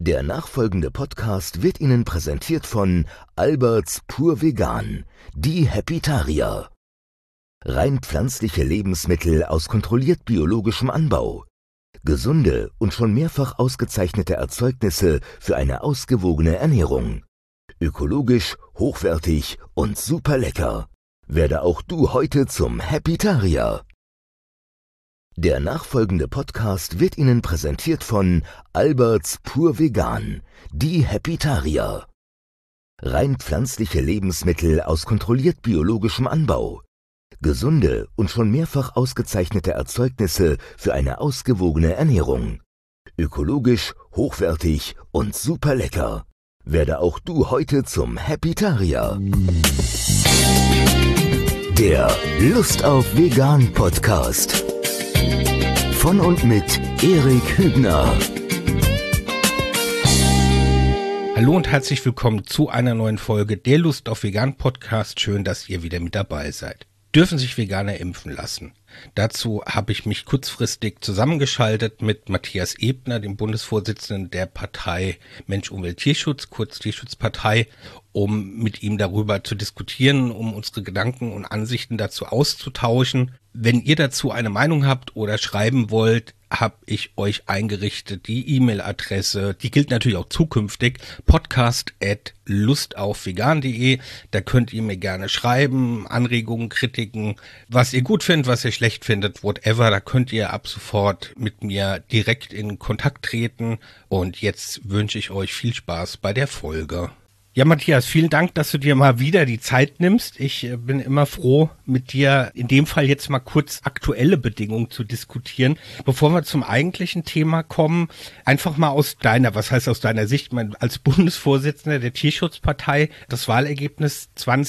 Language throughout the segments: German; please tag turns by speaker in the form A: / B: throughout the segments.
A: Der nachfolgende Podcast wird Ihnen präsentiert von Alberts Pur Vegan, die Happytarier. Rein pflanzliche Lebensmittel aus kontrolliert biologischem Anbau. Gesunde und schon mehrfach ausgezeichnete Erzeugnisse für eine ausgewogene Ernährung. Ökologisch, hochwertig und super lecker. Werde auch du heute zum Happytarier. Der nachfolgende Podcast wird Ihnen präsentiert von Alberts Pur Vegan, die Happytarier. Rein pflanzliche Lebensmittel aus kontrolliert biologischem Anbau. Gesunde und schon mehrfach ausgezeichnete Erzeugnisse für eine ausgewogene Ernährung. Ökologisch, hochwertig und super lecker. Werde auch du heute zum Happytarier. Der Lust auf Vegan Podcast. Von und mit Erik Hübner.
B: Hallo und herzlich willkommen zu einer neuen Folge der Lust auf Vegan Podcast. Schön, dass ihr wieder mit dabei seid. Dürfen sich Veganer impfen lassen? Dazu habe ich mich kurzfristig zusammengeschaltet mit Matthias Ebner, dem Bundesvorsitzenden der Partei Mensch, Umwelt, Tierschutz, kurz Tierschutzpartei, um mit ihm darüber zu diskutieren, um unsere Gedanken und Ansichten dazu auszutauschen. Wenn ihr dazu eine Meinung habt oder schreiben wollt, habe ich euch eingerichtet die E-Mail-Adresse, die gilt natürlich auch zukünftig, podcast@lustaufvegan.de. Da könnt ihr mir gerne schreiben, Anregungen, Kritiken, was ihr gut findet, was ihr schlecht findet, whatever. Da könnt ihr ab sofort mit mir direkt in Kontakt treten. Und jetzt wünsche ich euch viel Spaß bei der Folge. Ja, Matthias, vielen Dank, dass du dir mal wieder die Zeit nimmst. Ich bin immer froh, mit dir in dem Fall jetzt mal kurz aktuelle Bedingungen zu diskutieren. Bevor wir zum eigentlichen Thema kommen, einfach mal aus deiner Sicht, als Bundesvorsitzender der Tierschutzpartei, das Wahlergebnis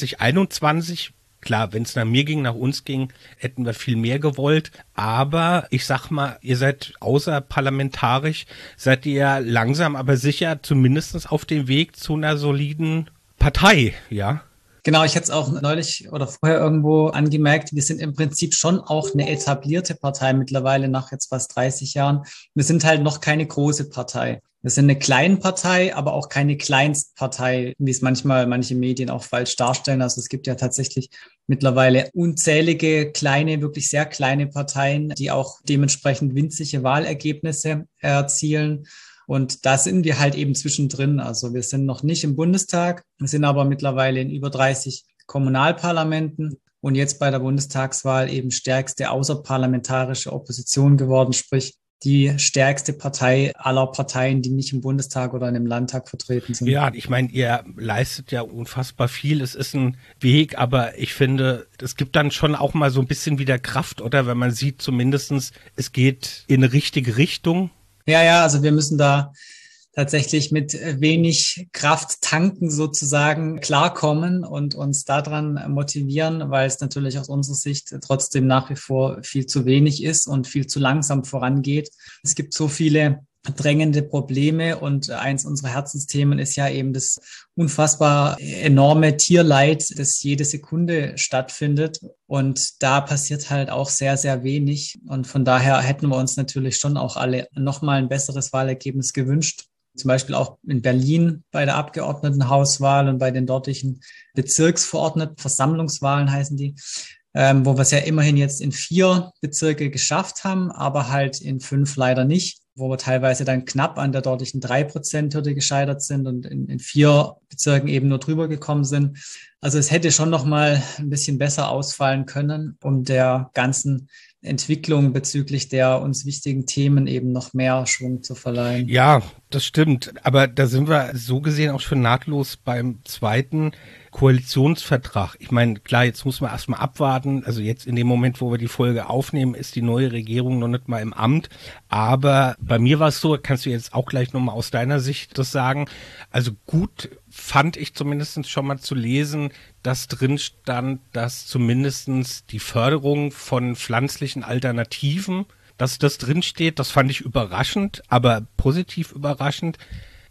B: 2021. Klar, wenn es nach mir ging, nach uns ging, hätten wir viel mehr gewollt. Aber ich sag mal, ihr seid außerparlamentarisch, seid ihr langsam, aber sicher zumindest auf dem Weg zu einer soliden Partei, ja?
C: Genau, ich hätte es auch neulich oder vorher irgendwo angemerkt, wir sind im Prinzip schon auch eine etablierte Partei mittlerweile nach jetzt fast 30 Jahren. Wir sind halt noch keine große Partei. Wir sind eine kleine Partei, aber auch keine Kleinstpartei, wie es manchmal manche Medien auch falsch darstellen. Also es gibt ja tatsächlich mittlerweile unzählige kleine, wirklich sehr kleine Parteien, die auch dementsprechend winzige Wahlergebnisse erzielen. Und da sind wir halt eben zwischendrin. Also wir sind noch nicht im Bundestag, wir sind aber mittlerweile in über 30 Kommunalparlamenten und jetzt bei der Bundestagswahl eben stärkste außerparlamentarische Opposition geworden, sprich die stärkste Partei aller Parteien, die nicht im Bundestag oder im Landtag vertreten sind.
B: Ja, ich meine, ihr leistet ja unfassbar viel. Es ist ein Weg, aber ich finde, es gibt dann schon auch mal so ein bisschen wieder Kraft, oder? Wenn man sieht zumindestens, es geht in eine richtige Richtung.
C: Ja, also wir müssen da tatsächlich mit wenig Kraft tanken sozusagen klarkommen und uns daran motivieren, weil es natürlich aus unserer Sicht trotzdem nach wie vor viel zu wenig ist und viel zu langsam vorangeht. Es gibt so viele drängende Probleme und eins unserer Herzensthemen ist ja eben das unfassbar enorme Tierleid, das jede Sekunde stattfindet und da passiert halt auch sehr, sehr wenig und von daher hätten wir uns natürlich schon auch alle nochmal ein besseres Wahlergebnis gewünscht. Zum Beispiel auch in Berlin bei der Abgeordnetenhauswahl und bei den dortigen Bezirksverordneten, Versammlungswahlen heißen die, wo wir es ja immerhin jetzt in 4 Bezirke geschafft haben, aber halt in 5 leider nicht, wo wir teilweise dann knapp an der dortigen 3%-Hürde gescheitert sind und in 4 Bezirken eben nur drüber gekommen sind. Also es hätte schon noch mal ein bisschen besser ausfallen können, um der ganzen Entwicklung bezüglich der uns wichtigen Themen eben noch mehr Schwung zu verleihen.
B: Ja, das stimmt. Aber da sind wir so gesehen auch schon nahtlos beim zweiten Koalitionsvertrag. Ich meine, klar, jetzt muss man erstmal abwarten. Also jetzt in dem Moment, wo wir die Folge aufnehmen, ist die neue Regierung noch nicht mal im Amt. Aber bei mir war es so, kannst du jetzt auch gleich nochmal aus deiner Sicht das sagen. Also gut fand ich zumindest schon mal zu lesen, dass drin stand, dass zumindest die Förderung von pflanzlichen Alternativen, dass das drin steht. Das fand ich überraschend, aber positiv überraschend.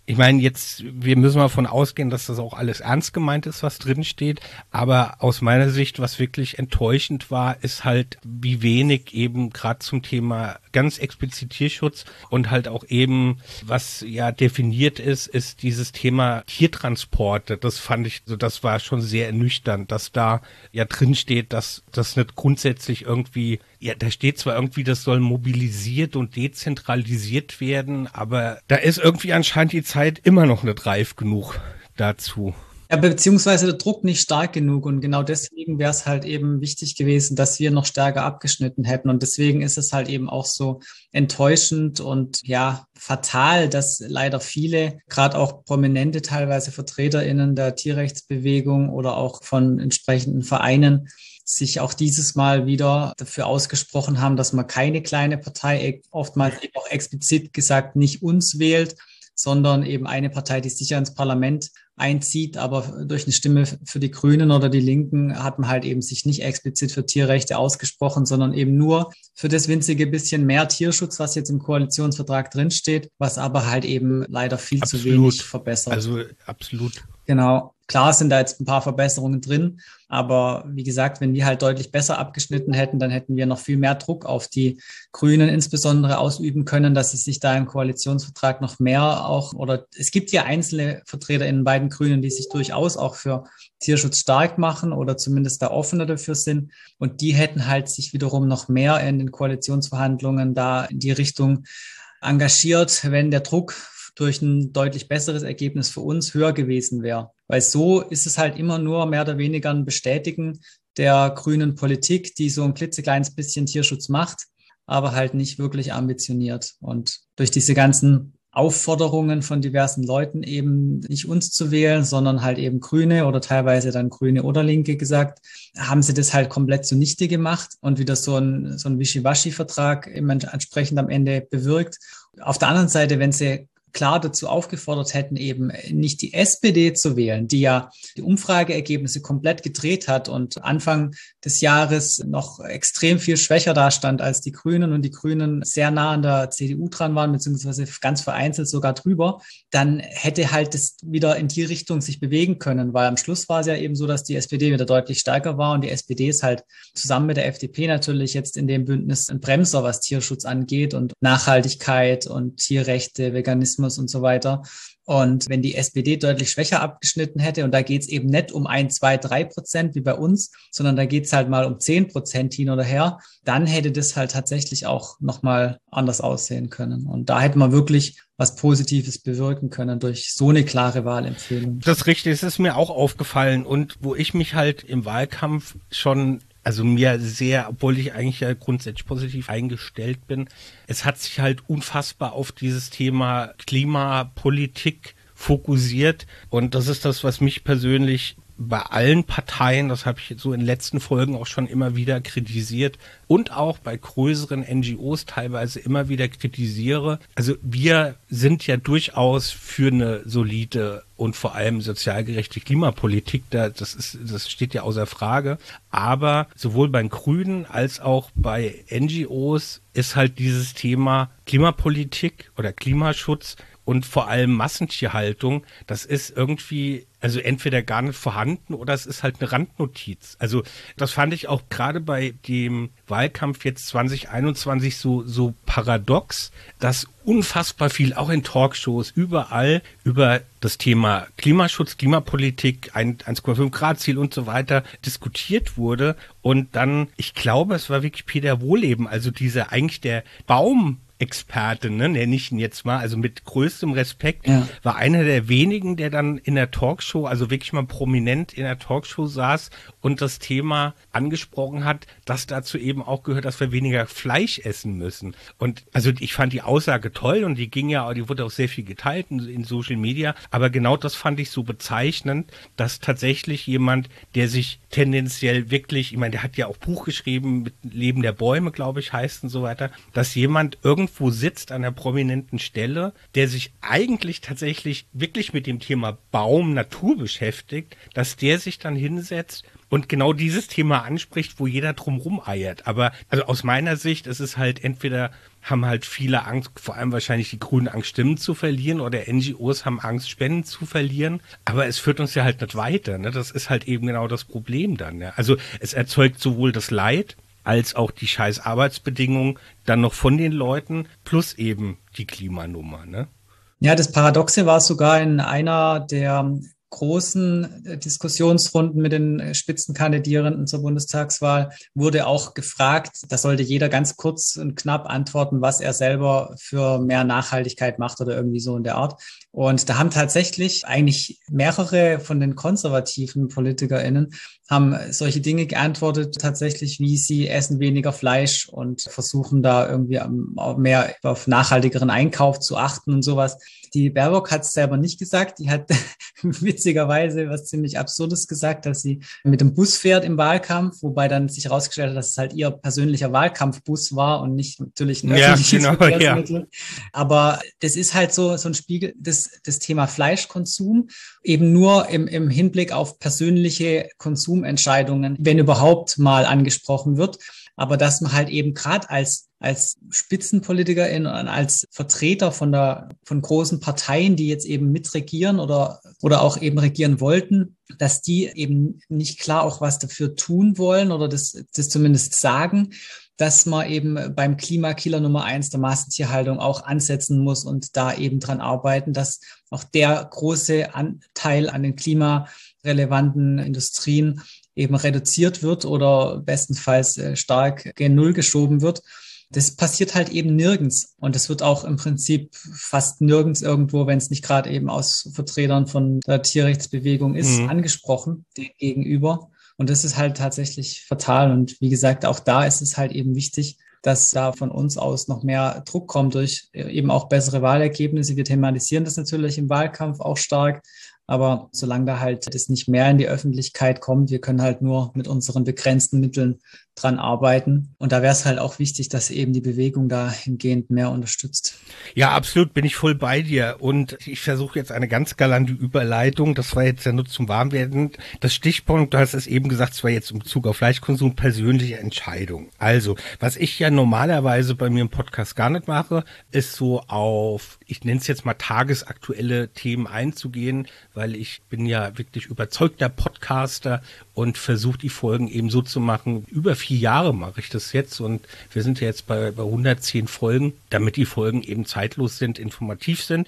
B: Ich meine, wir müssen mal davon ausgehen, dass das auch alles ernst gemeint ist, was drin steht. Aber aus meiner Sicht, was wirklich enttäuschend war, ist halt, wie wenig eben gerade zum Thema ganz explizit Tierschutz und halt auch eben, was ja definiert ist dieses Thema Tiertransporte. Das fand ich, so das war schon sehr ernüchternd, dass da ja drin steht, dass das nicht grundsätzlich irgendwie, ja, da steht zwar irgendwie, das soll mobilisiert und dezentralisiert werden, aber da ist irgendwie anscheinend die Zeit immer noch nicht reif genug dazu.
C: Ja, beziehungsweise der Druck nicht stark genug. Und genau deswegen wäre es halt eben wichtig gewesen, dass wir noch stärker abgeschnitten hätten. Und deswegen ist es halt eben auch so enttäuschend und ja, fatal, dass leider viele, gerade auch prominente teilweise VertreterInnen der Tierrechtsbewegung oder auch von entsprechenden Vereinen, sich auch dieses Mal wieder dafür ausgesprochen haben, dass man keine kleine Partei, oftmals eben auch explizit gesagt, nicht uns wählt, sondern eben eine Partei, die sicher ins Parlament einzieht, aber durch eine Stimme für die Grünen oder die Linken hat man halt eben sich nicht explizit für Tierrechte ausgesprochen, sondern eben nur für das winzige bisschen mehr Tierschutz, was jetzt im Koalitionsvertrag drinsteht, was aber halt eben leider viel zu wenig verbessert.
B: Also absolut.
C: Genau. Klar sind da jetzt ein paar Verbesserungen drin, aber wie gesagt, wenn wir halt deutlich besser abgeschnitten hätten, dann hätten wir noch viel mehr Druck auf die Grünen insbesondere ausüben können, dass es sich da im Koalitionsvertrag noch mehr auch, oder es gibt ja einzelne VertreterInnen bei den Grünen, die sich durchaus auch für Tierschutz stark machen oder zumindest da offener dafür sind. Und die hätten halt sich wiederum noch mehr in den Koalitionsverhandlungen da in die Richtung engagiert, wenn der Druck durch ein deutlich besseres Ergebnis für uns höher gewesen wäre. Weil so ist es halt immer nur mehr oder weniger ein Bestätigen der grünen Politik, die so ein klitzekleines bisschen Tierschutz macht, aber halt nicht wirklich ambitioniert. Und durch diese ganzen Aufforderungen von diversen Leuten eben nicht uns zu wählen, sondern halt eben Grüne oder teilweise dann Grüne oder Linke gesagt, haben sie das halt komplett zunichte gemacht und wieder so ein Wischiwaschi-Vertrag entsprechend am Ende bewirkt. Auf der anderen Seite, wenn sie klar dazu aufgefordert hätten, eben nicht die SPD zu wählen, die ja die Umfrageergebnisse komplett gedreht hat und Anfang des Jahres noch extrem viel schwächer dastand als die Grünen und die Grünen sehr nah an der CDU dran waren, beziehungsweise ganz vereinzelt sogar drüber, dann hätte halt das wieder in die Richtung sich bewegen können, weil am Schluss war es ja eben so, dass die SPD wieder deutlich stärker war und die SPD ist halt zusammen mit der FDP natürlich jetzt in dem Bündnis ein Bremser, was Tierschutz angeht und Nachhaltigkeit und Tierrechte, Veganismus und so weiter. Und wenn die SPD deutlich schwächer abgeschnitten hätte, und da geht es eben nicht um 1, 2, 3% wie bei uns, sondern da geht es halt mal um 10% hin oder her, dann hätte das halt tatsächlich auch nochmal anders aussehen können. Und da hätte man wirklich was Positives bewirken können durch so eine klare Wahlempfehlung.
B: Das ist richtig, es ist mir auch aufgefallen. Und wo ich mich halt im Wahlkampf schon, also mir sehr, obwohl ich eigentlich ja grundsätzlich positiv eingestellt bin, es hat sich halt unfassbar auf dieses Thema Klimapolitik fokussiert. Und das ist das, was mich persönlich bei allen Parteien, das habe ich so in den letzten Folgen auch schon immer wieder kritisiert und auch bei größeren NGOs teilweise immer wieder kritisiere. Also wir sind ja durchaus für eine solide und vor allem sozial gerechte Klimapolitik, das steht ja außer Frage. Aber sowohl bei Grünen als auch bei NGOs ist halt dieses Thema Klimapolitik oder Klimaschutz und vor allem Massentierhaltung, das ist irgendwie, also entweder gar nicht vorhanden oder es ist halt eine Randnotiz. Also das fand ich auch gerade bei dem Wahlkampf jetzt 2021 so paradox, dass unfassbar viel, auch in Talkshows, überall über das Thema Klimaschutz, Klimapolitik, 1,5 Grad Ziel und so weiter diskutiert wurde. Und dann, ich glaube, es war wirklich Peter Wohleben, also eigentlich der Baumexperte, nenne ich ihn jetzt mal, also mit größtem Respekt, ja, war einer der wenigen, der dann in der Talkshow, also wirklich mal prominent in der Talkshow saß und das Thema angesprochen hat, dass dazu eben auch gehört, dass wir weniger Fleisch essen müssen. Und also ich fand die Aussage toll und die wurde auch sehr viel geteilt in Social Media, aber genau das fand ich so bezeichnend, dass tatsächlich jemand, der sich tendenziell wirklich, ich meine, der hat ja auch Buch geschrieben mit Leben der Bäume, glaube ich, heißt und so weiter, dass jemand irgendwie irgendwo sitzt an einer prominenten Stelle, der sich eigentlich tatsächlich wirklich mit dem Thema Baum, Natur beschäftigt, dass der sich dann hinsetzt und genau dieses Thema anspricht, wo jeder drum rumeiert. Aber also aus meiner Sicht ist es halt entweder haben halt viele Angst, vor allem wahrscheinlich die Grünen Angst, Stimmen zu verlieren oder NGOs haben Angst, Spenden zu verlieren. Aber es führt uns ja halt nicht weiter. Ne? Das ist halt eben genau das Problem dann. Ja? Also es erzeugt sowohl das Leid als auch die scheiß Arbeitsbedingungen dann noch von den Leuten plus eben die Klimanummer. Ne?
C: Ja, das Paradoxe war sogar in einer der großen Diskussionsrunden mit den Spitzenkandidierenden zur Bundestagswahl wurde auch gefragt, da sollte jeder ganz kurz und knapp antworten, was er selber für mehr Nachhaltigkeit macht oder irgendwie so in der Art. Und da haben tatsächlich eigentlich mehrere von den konservativen PolitikerInnen haben solche Dinge geantwortet, tatsächlich, wie sie essen weniger Fleisch und versuchen da irgendwie mehr auf nachhaltigeren Einkauf zu achten und sowas. Die Baerbock hat es selber nicht gesagt. Die hat witzigerweise was ziemlich Absurdes gesagt, dass sie mit dem Bus fährt im Wahlkampf, wobei dann sich herausgestellt hat, dass es halt ihr persönlicher Wahlkampfbus war und nicht natürlich ein öffentliches Verkehrsmittel. Ja. Aber das ist halt so ein Spiegel, das Thema Fleischkonsum eben nur im Hinblick auf persönliche Konsumentscheidungen, wenn überhaupt mal angesprochen wird. Aber dass man halt eben gerade als Spitzenpolitikerin und als Vertreter von großen Parteien, die jetzt eben mitregieren oder auch eben regieren wollten, dass die eben nicht klar auch was dafür tun wollen oder das zumindest sagen, dass man eben beim Klimakiller Nummer 1 der Massentierhaltung auch ansetzen muss und da eben dran arbeiten, dass auch der große Anteil an den klimarelevanten Industrien eben reduziert wird oder bestenfalls stark gen Null geschoben wird. Das passiert halt eben nirgends. Und das wird auch im Prinzip fast nirgends irgendwo, wenn es nicht gerade eben aus Vertretern von der Tierrechtsbewegung ist, angesprochen gegenüber. Und das ist halt tatsächlich fatal. Und wie gesagt, auch da ist es halt eben wichtig, dass da von uns aus noch mehr Druck kommt durch eben auch bessere Wahlergebnisse. Wir thematisieren das natürlich im Wahlkampf auch stark. Aber solange da halt das nicht mehr in die Öffentlichkeit kommt, wir können halt nur mit unseren begrenzten Mitteln dran arbeiten. Und da wäre es halt auch wichtig, dass eben die Bewegung dahingehend mehr unterstützt.
B: Ja, absolut, bin ich voll bei dir. Und ich versuche jetzt eine ganz galante Überleitung. Das war jetzt ja nur zum Warmwerden. Das Stichpunkt, du hast es eben gesagt, es war jetzt im Bezug auf Fleischkonsum, persönliche Entscheidung. Also, was ich ja normalerweise bei mir im Podcast gar nicht mache, ist so auf, ich nenne es jetzt mal tagesaktuelle Themen einzugehen, weil ich bin ja wirklich überzeugter Podcaster und versuche die Folgen eben so zu machen. Über 4 Jahre mache ich das jetzt und wir sind ja jetzt bei 110 Folgen, damit die Folgen eben zeitlos sind, informativ sind.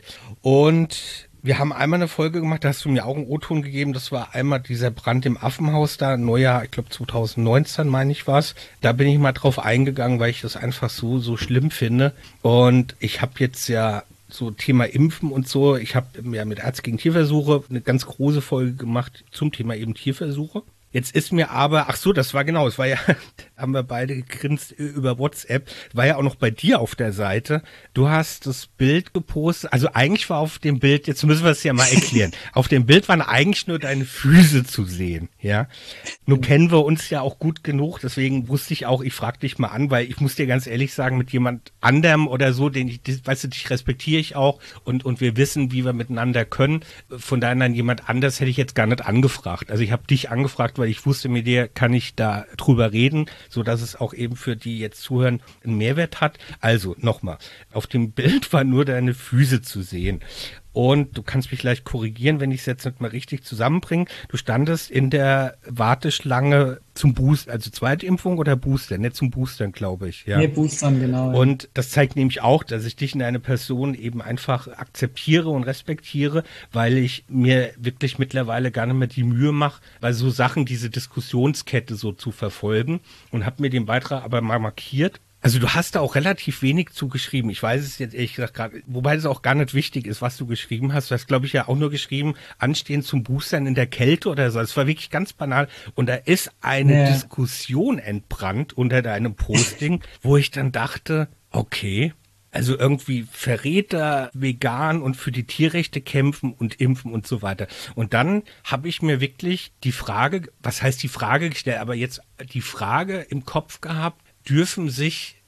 B: Und wir haben einmal eine Folge gemacht, da hast du mir auch einen O-Ton gegeben, das war einmal dieser Brand im Affenhaus da, Neujahr, ich glaube 2019 meine ich war's. Da bin ich mal drauf eingegangen, weil ich das einfach so schlimm finde. Und ich habe jetzt ja so Thema Impfen und so. Ich habe ja mit Ärzte gegen Tierversuche eine ganz große Folge gemacht zum Thema eben Tierversuche. Jetzt ist mir aber, ach so, das war genau, es war ja, haben wir beide gegrinst über WhatsApp, war ja auch noch bei dir auf der Seite. Du hast das Bild gepostet, also eigentlich war auf dem Bild, jetzt müssen wir es ja mal erklären, auf dem Bild waren eigentlich nur deine Füße zu sehen, ja. Nun kennen wir uns ja auch gut genug, deswegen wusste ich auch, ich frage dich mal an, weil ich muss dir ganz ehrlich sagen, mit jemand anderem oder so, weißt du, dich respektiere ich auch und wir wissen, wie wir miteinander können. Von daher an jemand anders hätte ich jetzt gar nicht angefragt. Also ich habe dich angefragt, weil ich wusste, mit dir kann ich da drüber reden, so dass es auch eben für die jetzt zuhören einen Mehrwert hat. Also nochmal, auf dem Bild war nur deine Füße zu sehen. Und du kannst mich gleich korrigieren, wenn ich es jetzt nicht mal richtig zusammenbringe. Du standest in der Warteschlange zum Booster, also Zweitimpfung oder Booster? Nicht zum Boostern, glaube ich. Ja.
C: Nee, Boostern, genau. Ja.
B: Und das zeigt nämlich auch, dass ich dich in eine Person eben einfach akzeptiere und respektiere, weil ich mir wirklich mittlerweile gar nicht mehr die Mühe mache, weil so Sachen, diese Diskussionskette so zu verfolgen und habe mir den Beitrag aber mal markiert. Also du hast da auch relativ wenig zugeschrieben. Ich weiß es jetzt ehrlich gesagt gerade, wobei es auch gar nicht wichtig ist, was du geschrieben hast. Du hast, glaube ich, ja auch nur geschrieben, anstehen zum Boostern in der Kälte oder so. Es war wirklich ganz banal. Und da ist eine Diskussion entbrannt unter deinem Posting, wo ich dann dachte, okay, also irgendwie Verräter, vegan und für die Tierrechte kämpfen und impfen und so weiter. Und dann habe ich mir wirklich die Frage, was heißt die Frage gestellt, aber jetzt die Frage im Kopf gehabt, dürfen sich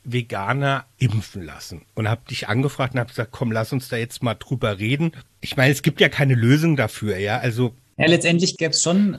B: Veganer impfen lassen und habe dich angefragt und habe gesagt, komm, lass uns da jetzt mal drüber reden. Ich meine, es gibt ja keine Lösung dafür, ja, also
C: ja, letztendlich gäbe es schon.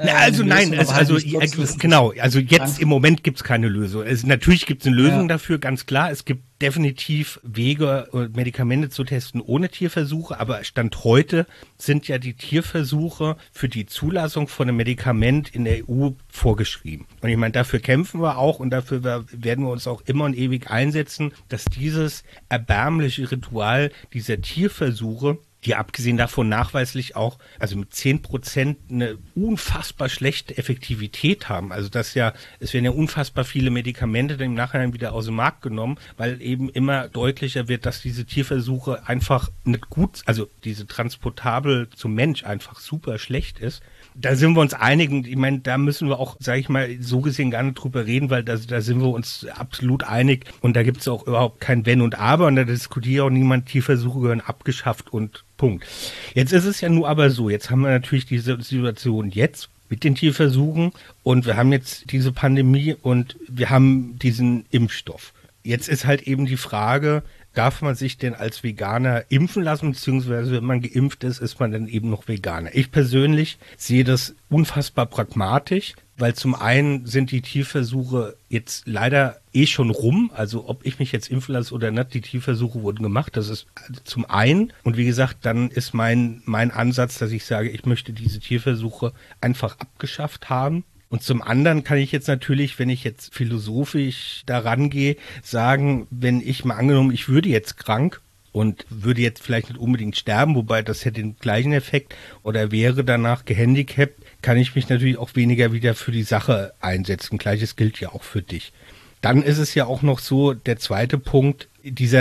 B: Genau, also jetzt im Moment gibt es keine Lösung. Natürlich gibt es eine Lösung dafür, ganz klar. Es gibt definitiv Wege, Medikamente zu testen ohne Tierversuche, aber Stand heute sind ja die Tierversuche für die Zulassung von einem Medikament in der EU vorgeschrieben. Und ich meine, dafür kämpfen wir auch und dafür werden wir uns auch immer und ewig einsetzen, dass dieses erbärmliche Ritual dieser Tierversuche, die abgesehen davon nachweislich auch, also mit 10% eine unfassbar schlechte Effektivität haben. Also es werden ja unfassbar viele Medikamente dann im Nachhinein wieder aus dem Markt genommen, weil eben immer deutlicher wird, dass diese Tierversuche einfach nicht gut, also diese transportabel zum Mensch einfach super schlecht ist. Da sind wir uns einig und ich meine, da müssen wir auch, sage ich mal, so gesehen gar nicht drüber reden, weil da sind wir uns absolut einig und da gibt es auch überhaupt kein Wenn und Aber und da diskutiert auch niemand, Tierversuche gehören abgeschafft und Punkt. Jetzt ist es ja nur aber so, jetzt haben wir natürlich diese Situation jetzt mit den Tierversuchen und wir haben jetzt diese Pandemie und wir haben diesen Impfstoff. Jetzt ist halt eben die Frage, darf man sich denn als Veganer impfen lassen, beziehungsweise wenn man geimpft ist man dann eben noch Veganer? Ich persönlich sehe das unfassbar pragmatisch, weil zum einen sind die Tierversuche jetzt leider schon rum, also ob ich mich jetzt impfen lasse oder nicht, die Tierversuche wurden gemacht, das ist zum einen und wie gesagt, dann ist mein Ansatz, dass ich sage, ich möchte diese Tierversuche einfach abgeschafft haben. Und zum anderen kann ich jetzt natürlich, wenn ich jetzt philosophisch daran gehe, sagen, wenn ich mal angenommen, ich würde jetzt krank und würde jetzt vielleicht nicht unbedingt sterben, wobei das hätte den gleichen Effekt oder wäre danach gehandicapt, kann ich mich natürlich auch weniger wieder für die Sache einsetzen. Gleiches gilt ja auch für dich. Dann ist es ja auch noch so, der zweite Punkt, es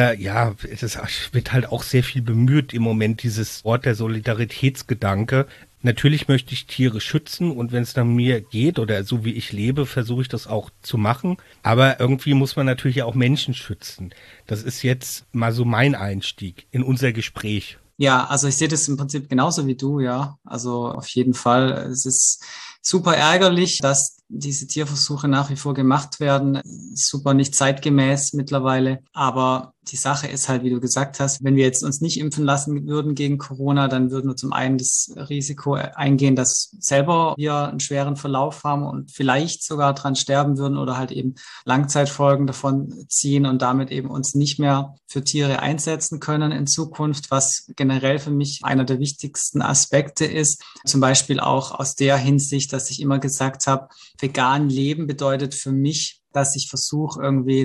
B: wird halt auch sehr viel bemüht im Moment, dieses Wort der Solidaritätsgedanke. Natürlich möchte ich Tiere schützen und wenn es nach mir geht oder so wie ich lebe, versuche ich das auch zu machen. Aber irgendwie muss man natürlich auch Menschen schützen. Das ist jetzt mal so mein Einstieg in unser Gespräch.
C: Ja, also ich sehe das im Prinzip genauso wie du, ja. Also auf jeden Fall. Es ist super ärgerlich, dass diese Tierversuche nach wie vor gemacht werden. Super nicht zeitgemäß mittlerweile. Aber die Sache ist halt, wie du gesagt hast, wenn wir jetzt uns nicht impfen lassen würden gegen Corona, dann würden wir zum einen das Risiko eingehen, dass selber wir einen schweren Verlauf haben und vielleicht sogar dran sterben würden oder halt eben Langzeitfolgen davon ziehen und damit eben uns nicht mehr für Tiere einsetzen können in Zukunft, was generell für mich einer der wichtigsten Aspekte ist. Zum Beispiel auch aus der Hinsicht, dass ich immer gesagt habe, vegan leben bedeutet für mich, dass ich versuche, irgendwie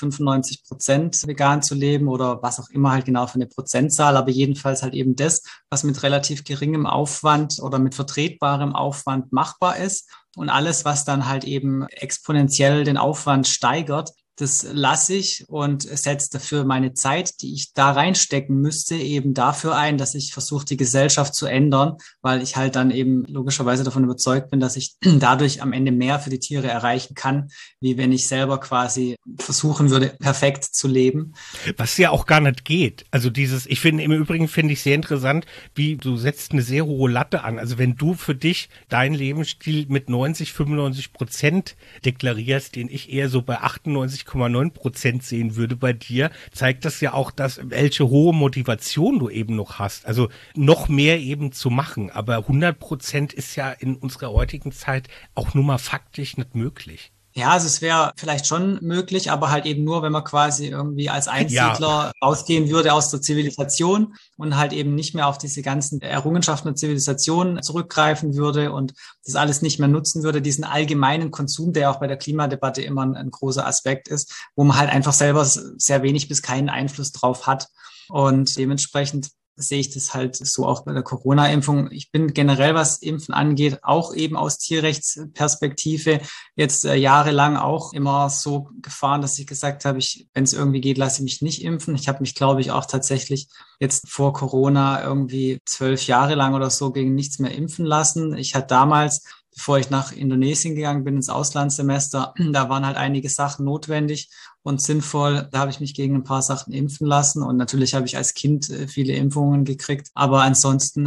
C: 90-95% vegan zu leben oder was auch immer halt genau für eine Prozentzahl, aber jedenfalls halt eben das, was mit relativ geringem Aufwand oder mit vertretbarem Aufwand machbar ist und alles, was dann halt eben exponentiell den Aufwand steigert, das lasse ich und setze dafür meine Zeit, die ich da reinstecken müsste, eben dafür ein, dass ich versuche, die Gesellschaft zu ändern, weil ich halt dann eben logischerweise davon überzeugt bin, dass ich dadurch am Ende mehr für die Tiere erreichen kann, wie wenn ich selber quasi versuchen würde, perfekt zu leben.
B: Was ja auch gar nicht geht. Also im Übrigen finde ich sehr interessant, wie du setzt eine sehr hohe Latte an. Also wenn du für dich deinen Lebensstil mit 90-95% deklarierst, den ich eher so bei 98,9% sehen würde bei dir, zeigt das ja auch, welche hohe Motivation du eben noch hast. Also noch mehr eben zu machen. Aber 100% ist ja in unserer heutigen Zeit auch nur mal faktisch nicht möglich.
C: Ja, also es wäre vielleicht schon möglich, aber halt eben nur, wenn man quasi irgendwie als Einsiedler rausgehen würde aus der Zivilisation und halt eben nicht mehr auf diese ganzen Errungenschaften der Zivilisation zurückgreifen würde und das alles nicht mehr nutzen würde, diesen allgemeinen Konsum, der auch bei der Klimadebatte immer ein großer Aspekt ist, wo man halt einfach selber sehr wenig bis keinen Einfluss drauf hat. Und dementsprechend sehe ich das halt so auch bei der Corona-Impfung. Ich bin generell, was Impfen angeht, auch eben aus Tierrechtsperspektive jetzt jahrelang auch immer so gefahren, dass ich gesagt habe, wenn es irgendwie geht, lasse ich mich nicht impfen. Ich habe mich, glaube ich, auch tatsächlich jetzt vor Corona irgendwie 12 Jahre lang oder so gegen nichts mehr impfen lassen. Ich hatte damals, bevor ich nach Indonesien gegangen bin, ins Auslandssemester, da waren halt einige Sachen notwendig und sinnvoll. Da habe ich mich gegen ein paar Sachen impfen lassen und natürlich habe ich als Kind viele Impfungen gekriegt. Aber ansonsten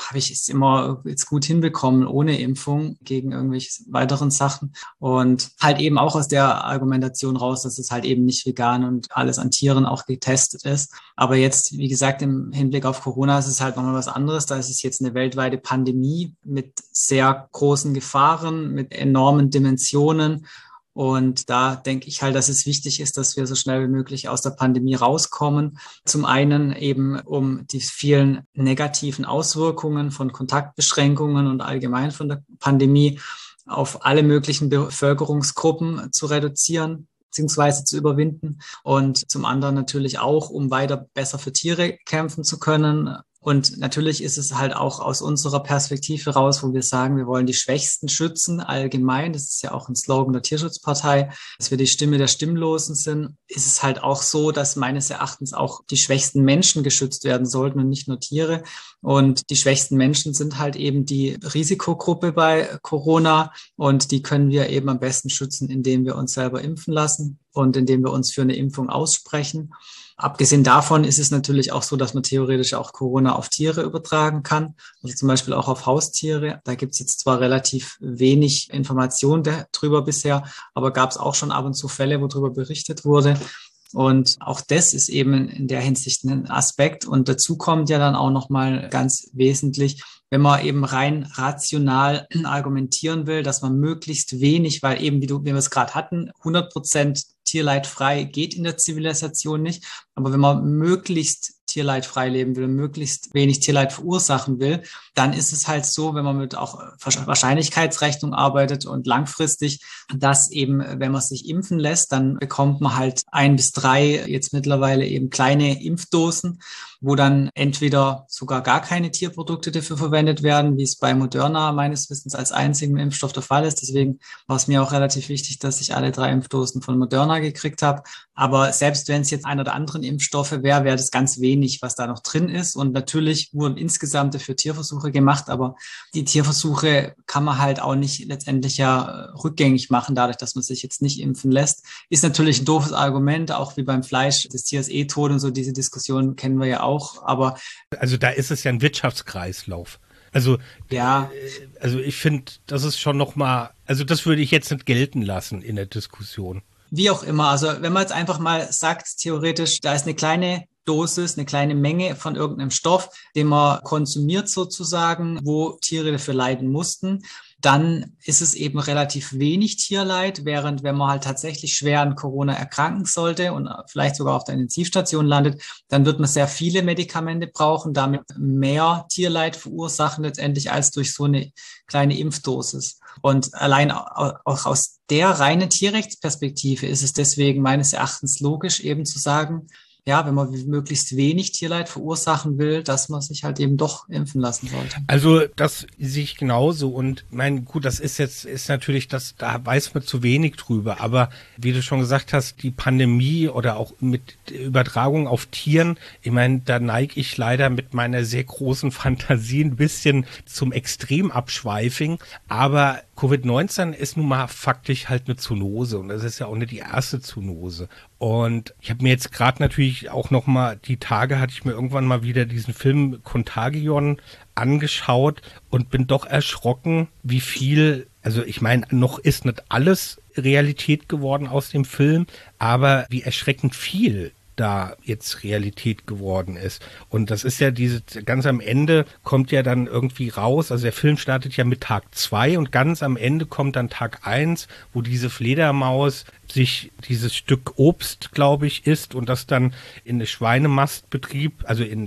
C: habe ich es immer jetzt gut hinbekommen, ohne Impfung gegen irgendwelche weiteren Sachen. Und halt eben auch aus der Argumentation raus, dass es halt eben nicht vegan und alles an Tieren auch getestet ist. Aber jetzt, wie gesagt, im Hinblick auf Corona ist es halt nochmal was anderes. Da ist es jetzt eine weltweite Pandemie mit sehr großen Gefahren, mit enormen Dimensionen. Und da denke ich halt, dass es wichtig ist, dass wir so schnell wie möglich aus der Pandemie rauskommen. Zum einen eben, um die vielen negativen Auswirkungen von Kontaktbeschränkungen und allgemein von der Pandemie auf alle möglichen Bevölkerungsgruppen zu reduzieren beziehungsweise zu überwinden. Und zum anderen natürlich auch, um weiter besser für Tiere kämpfen zu können. Und natürlich ist es halt auch aus unserer Perspektive raus, wo wir sagen, wir wollen die Schwächsten schützen, allgemein. Das ist ja auch ein Slogan der Tierschutzpartei, dass wir die Stimme der Stimmlosen sind. Ist es halt auch so, dass meines Erachtens auch die schwächsten Menschen geschützt werden sollten und nicht nur Tiere. Und die schwächsten Menschen sind halt eben die Risikogruppe bei Corona. Und die können wir eben am besten schützen, indem wir uns selber impfen lassen und indem wir uns für eine Impfung aussprechen. Abgesehen davon ist es natürlich auch so, dass man theoretisch auch Corona auf Tiere übertragen kann, also zum Beispiel auch auf Haustiere. Da gibt es jetzt zwar relativ wenig Informationen darüber bisher, aber gab es auch schon ab und zu Fälle, wo darüber berichtet wurde. Und auch das ist eben in der Hinsicht ein Aspekt. Und dazu kommt ja dann auch nochmal ganz wesentlich, wenn man eben rein rational argumentieren will, dass man möglichst wenig, weil eben, wie wir es gerade hatten, 100% tierleidfrei geht in der Zivilisation nicht. Aber wenn man möglichst tierleidfrei leben will, möglichst wenig Tierleid verursachen will, dann ist es halt so, wenn man mit auch Wahrscheinlichkeitsrechnung arbeitet und langfristig, dass eben, wenn man sich impfen lässt, dann bekommt man halt 1 bis 3 jetzt mittlerweile eben kleine Impfdosen, wo dann entweder sogar gar keine Tierprodukte dafür verwendet werden, wie es bei Moderna meines Wissens als einzigen Impfstoff der Fall ist. Deswegen war es mir auch relativ wichtig, dass ich alle 3 Impfdosen von Moderna gekriegt habe. Aber selbst wenn es jetzt einer der anderen Impfstoffe wäre, wäre das ganz wenig, was da noch drin ist. Und natürlich wurden insgesamt dafür Tierversuche gemacht, aber die Tierversuche kann man halt auch nicht letztendlich ja rückgängig machen, dadurch, dass man sich jetzt nicht impfen lässt. Ist natürlich ein doofes Argument, auch wie beim Fleisch. Das Tier ist eh tot und so, diese Diskussion kennen wir ja auch. Aber
B: also da ist es ja ein Wirtschaftskreislauf. Also ja, also ich finde, das ist schon nochmal, also das würde ich jetzt nicht gelten lassen in der Diskussion.
C: Wie auch immer, also wenn man jetzt einfach mal sagt, theoretisch, da ist eine kleine Dosis, eine kleine Menge von irgendeinem Stoff, den man konsumiert sozusagen, wo Tiere dafür leiden mussten, dann ist es eben relativ wenig Tierleid, während wenn man halt tatsächlich schwer an Corona erkranken sollte und vielleicht sogar auf der Intensivstation landet, dann wird man sehr viele Medikamente brauchen, damit mehr Tierleid verursachen letztendlich als durch so eine kleine Impfdosis. Und allein auch aus der reinen Tierrechtsperspektive ist es deswegen meines Erachtens logisch eben zu sagen, ja, wenn man möglichst wenig Tierleid verursachen will, dass man sich halt eben doch impfen lassen sollte.
B: Also das sehe ich genauso und gut, das ist natürlich, da weiß man zu wenig drüber, aber wie du schon gesagt hast, die Pandemie oder auch mit Übertragung auf Tieren, ich meine, da neige ich leider mit meiner sehr großen Fantasie ein bisschen zum Extremabschweifing, aber Covid-19 ist nun mal faktisch halt eine Zoonose und das ist ja auch nicht die erste Zoonose. Und ich habe mir jetzt gerade natürlich auch nochmal, die Tage hatte ich mir irgendwann mal wieder diesen Film Contagion angeschaut und bin doch erschrocken, wie viel, also ich meine, noch ist nicht alles Realität geworden aus dem Film, aber wie erschreckend viel da jetzt Realität geworden ist. Und das ist ja ganz am Ende kommt ja dann irgendwie raus, also der Film startet ja mit Tag 2 und ganz am Ende kommt dann Tag 1, wo diese Fledermaus sich dieses Stück Obst, glaube ich, isst und das dann in eine Schweinemastbetrieb, also in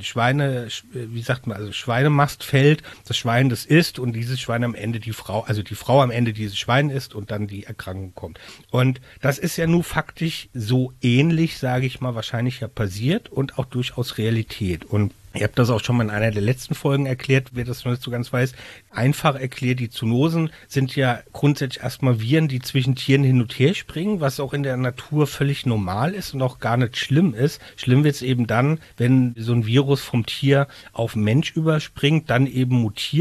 B: Schweinemast fällt, das Schwein das isst und dieses Schwein am Ende die Frau am Ende dieses Schwein isst und dann die Erkrankung kommt. Und das ist ja nun faktisch so ähnlich, sage ich mal, wahrscheinlich ja passiert und auch durchaus Realität. Und ich habe das auch schon mal in einer der letzten Folgen erklärt, wer das noch nicht so ganz weiß. Einfach erklärt, die Zoonosen sind ja grundsätzlich erstmal Viren, die zwischen Tieren hin und her springen, was auch in der Natur völlig normal ist und auch gar nicht schlimm ist. Schlimm wird es eben dann, wenn so ein Virus vom Tier auf Mensch überspringt, dann eben mutiert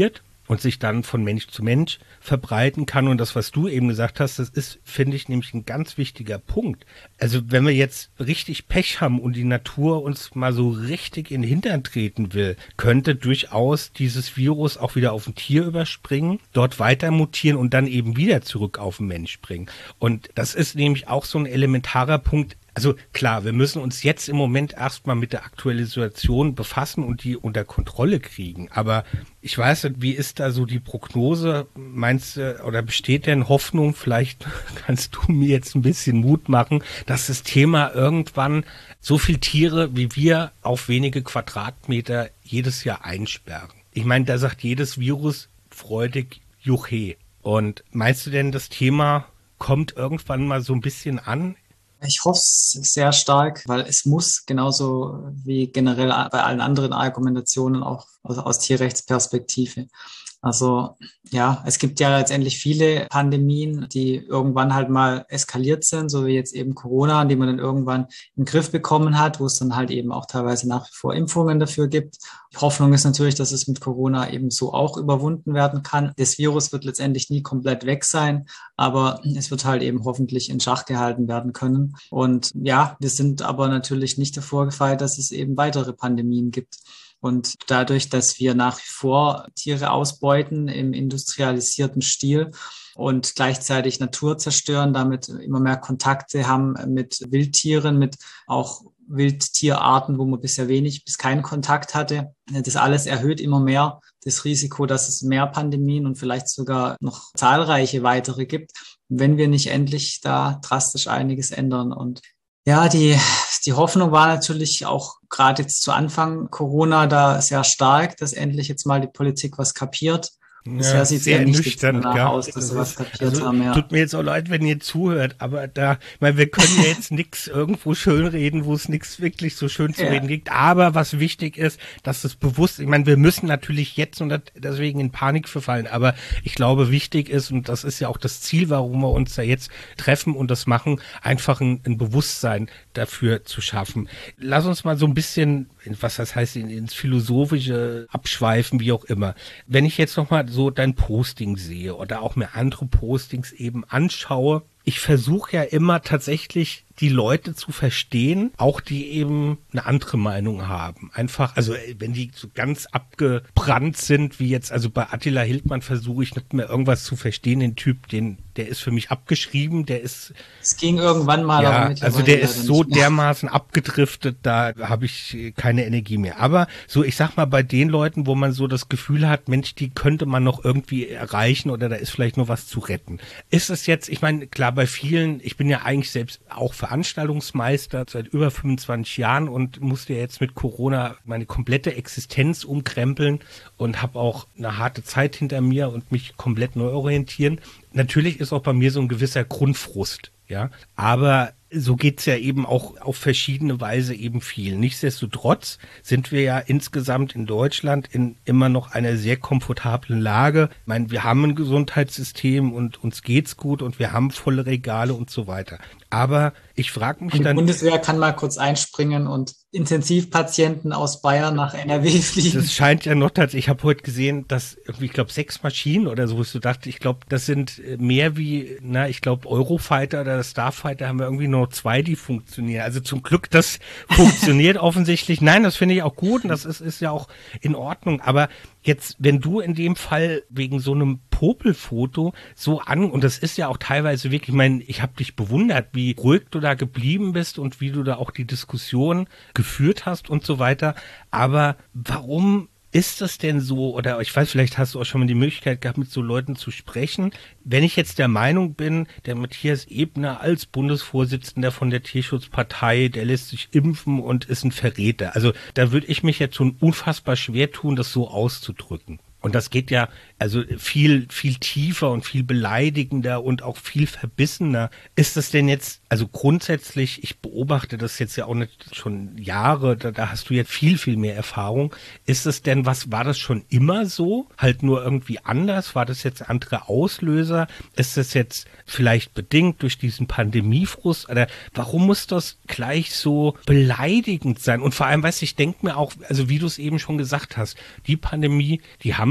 B: und sich dann von Mensch zu Mensch verbreiten kann. Und das, was du eben gesagt hast, das ist, finde ich, nämlich ein ganz wichtiger Punkt. Also wenn wir jetzt richtig Pech haben und die Natur uns mal so richtig in den Hintern treten will, könnte durchaus dieses Virus auch wieder auf ein Tier überspringen, dort weiter mutieren und dann eben wieder zurück auf den Mensch springen. Und das ist nämlich auch so ein elementarer Punkt. Also klar, wir müssen uns jetzt im Moment erstmal mit der aktuellen Situation befassen und die unter Kontrolle kriegen. Aber ich weiß nicht, wie ist da so die Prognose? Meinst du, oder besteht denn Hoffnung, vielleicht kannst du mir jetzt ein bisschen Mut machen, dass das Thema irgendwann so viel Tiere wie wir auf wenige Quadratmeter jedes Jahr einsperren? Ich meine, da sagt jedes Virus freudig Juche. Und meinst du denn, das Thema kommt irgendwann mal so ein bisschen an?
C: Ich hoffe es sehr stark, weil es muss genauso wie generell bei allen anderen Argumentationen auch aus Tierrechtsperspektive. Also ja, es gibt ja letztendlich viele Pandemien, die irgendwann halt mal eskaliert sind, so wie jetzt eben Corona, die man dann irgendwann in den Griff bekommen hat, wo es dann halt eben auch teilweise nach wie vor Impfungen dafür gibt. Die Hoffnung ist natürlich, dass es mit Corona eben so auch überwunden werden kann. Das Virus wird letztendlich nie komplett weg sein, aber es wird halt eben hoffentlich in Schach gehalten werden können. Und ja, wir sind aber natürlich nicht davor gefeit, dass es eben weitere Pandemien gibt. Und dadurch, dass wir nach wie vor Tiere ausbeuten im industrialisierten Stil und gleichzeitig Natur zerstören, damit immer mehr Kontakte haben mit Wildtieren, mit auch Wildtierarten, wo man bisher wenig bis keinen Kontakt hatte. Das alles erhöht immer mehr das Risiko, dass es mehr Pandemien und vielleicht sogar noch zahlreiche weitere gibt, wenn wir nicht endlich da drastisch einiges ändern. Und ja, die Hoffnung war natürlich auch gerade jetzt zu Anfang Corona da sehr stark, dass endlich jetzt mal die Politik was kapiert.
B: Bisher sieht es ja nicht danach
C: aus, dass sie was kapiert haben. Ja.
B: Tut mir jetzt auch leid, wenn ihr zuhört, aber ich meine, wir können ja jetzt nichts irgendwo schönreden, wo es nichts wirklich so schön zu reden gibt. Aber was wichtig ist, dass es bewusst, ich meine, wir müssen natürlich jetzt und deswegen in Panik verfallen, aber ich glaube, wichtig ist, und das ist ja auch das Ziel, warum wir uns da jetzt treffen und das machen, einfach ein Bewusstsein dafür zu schaffen. Lass uns mal so ein bisschen, was das heißt, ins Philosophische abschweifen, wie auch immer. Wenn ich jetzt nochmal so dein Posting sehe oder auch mir andere Postings eben anschaue, ich versuche ja immer tatsächlich die Leute zu verstehen, auch die eben eine andere Meinung haben. Einfach, also wenn die so ganz abgebrannt sind, wie jetzt, also bei Attila Hildmann versuche ich nicht mehr irgendwas zu verstehen, den Typ, der ist für mich abgeschrieben, der ist...
C: Es ging irgendwann mal,
B: ja,
C: aber
B: also der ist so dermaßen abgedriftet, da habe ich keine Energie mehr. Aber so, ich sag mal, bei den Leuten, wo man so das Gefühl hat, Mensch, die könnte man noch irgendwie erreichen oder da ist vielleicht nur was zu retten. Ist es jetzt, ich meine, klar, bei vielen, ich bin ja eigentlich selbst auch Veranstaltungsmeister seit über 25 Jahren und musste ja jetzt mit Corona meine komplette Existenz umkrempeln und habe auch eine harte Zeit hinter mir und mich komplett neu orientieren. Natürlich ist auch bei mir so ein gewisser Grundfrust, ja, aber so geht's ja eben auch auf verschiedene Weise eben viel. Nichtsdestotrotz sind wir ja insgesamt in Deutschland in immer noch einer sehr komfortablen Lage. Ich meine, wir haben ein Gesundheitssystem und uns geht's gut und wir haben volle Regale und so weiter. Aber ich frage mich dann...
C: Die Bundeswehr kann mal kurz einspringen und Intensivpatienten aus Bayern nach NRW fliegen.
B: Das scheint ja noch tatsächlich, ich habe heute gesehen, dass irgendwie, ich glaube, 6 Maschinen oder so, wo du dachte, ich glaube, das sind mehr wie, ich glaube, Eurofighter oder Starfighter haben wir irgendwie nur 2, die funktionieren. Also zum Glück, das funktioniert offensichtlich. Nein, das finde ich auch gut und das ist ja auch in Ordnung. Aber jetzt, wenn du in dem Fall wegen so einem Popelfoto so und das ist ja auch teilweise wirklich, ich meine, ich habe dich bewundert, wie ruhig du da geblieben bist und wie du da auch die Diskussion geführt hast und so weiter. Aber warum ist das denn so, oder ich weiß, vielleicht hast du auch schon mal die Möglichkeit gehabt, mit so Leuten zu sprechen. Wenn ich jetzt der Meinung bin, der Matthias Ebner als Bundesvorsitzender von der Tierschutzpartei, der lässt sich impfen und ist ein Verräter. Also da würde ich mich jetzt schon unfassbar schwer tun, das so auszudrücken. Und das geht ja also viel, viel tiefer und viel beleidigender und auch viel verbissener. Ist das denn jetzt, also grundsätzlich, ich beobachte das jetzt ja auch nicht schon Jahre, da hast du jetzt viel, viel mehr Erfahrung. Ist es denn, war das schon immer so? Halt nur irgendwie anders? War das jetzt andere Auslöser? Ist das jetzt vielleicht bedingt durch diesen Pandemiefrust? Oder warum muss das gleich so beleidigend sein? Und vor allem, ich denke mir auch, also wie du es eben schon gesagt hast, die Pandemie, die haben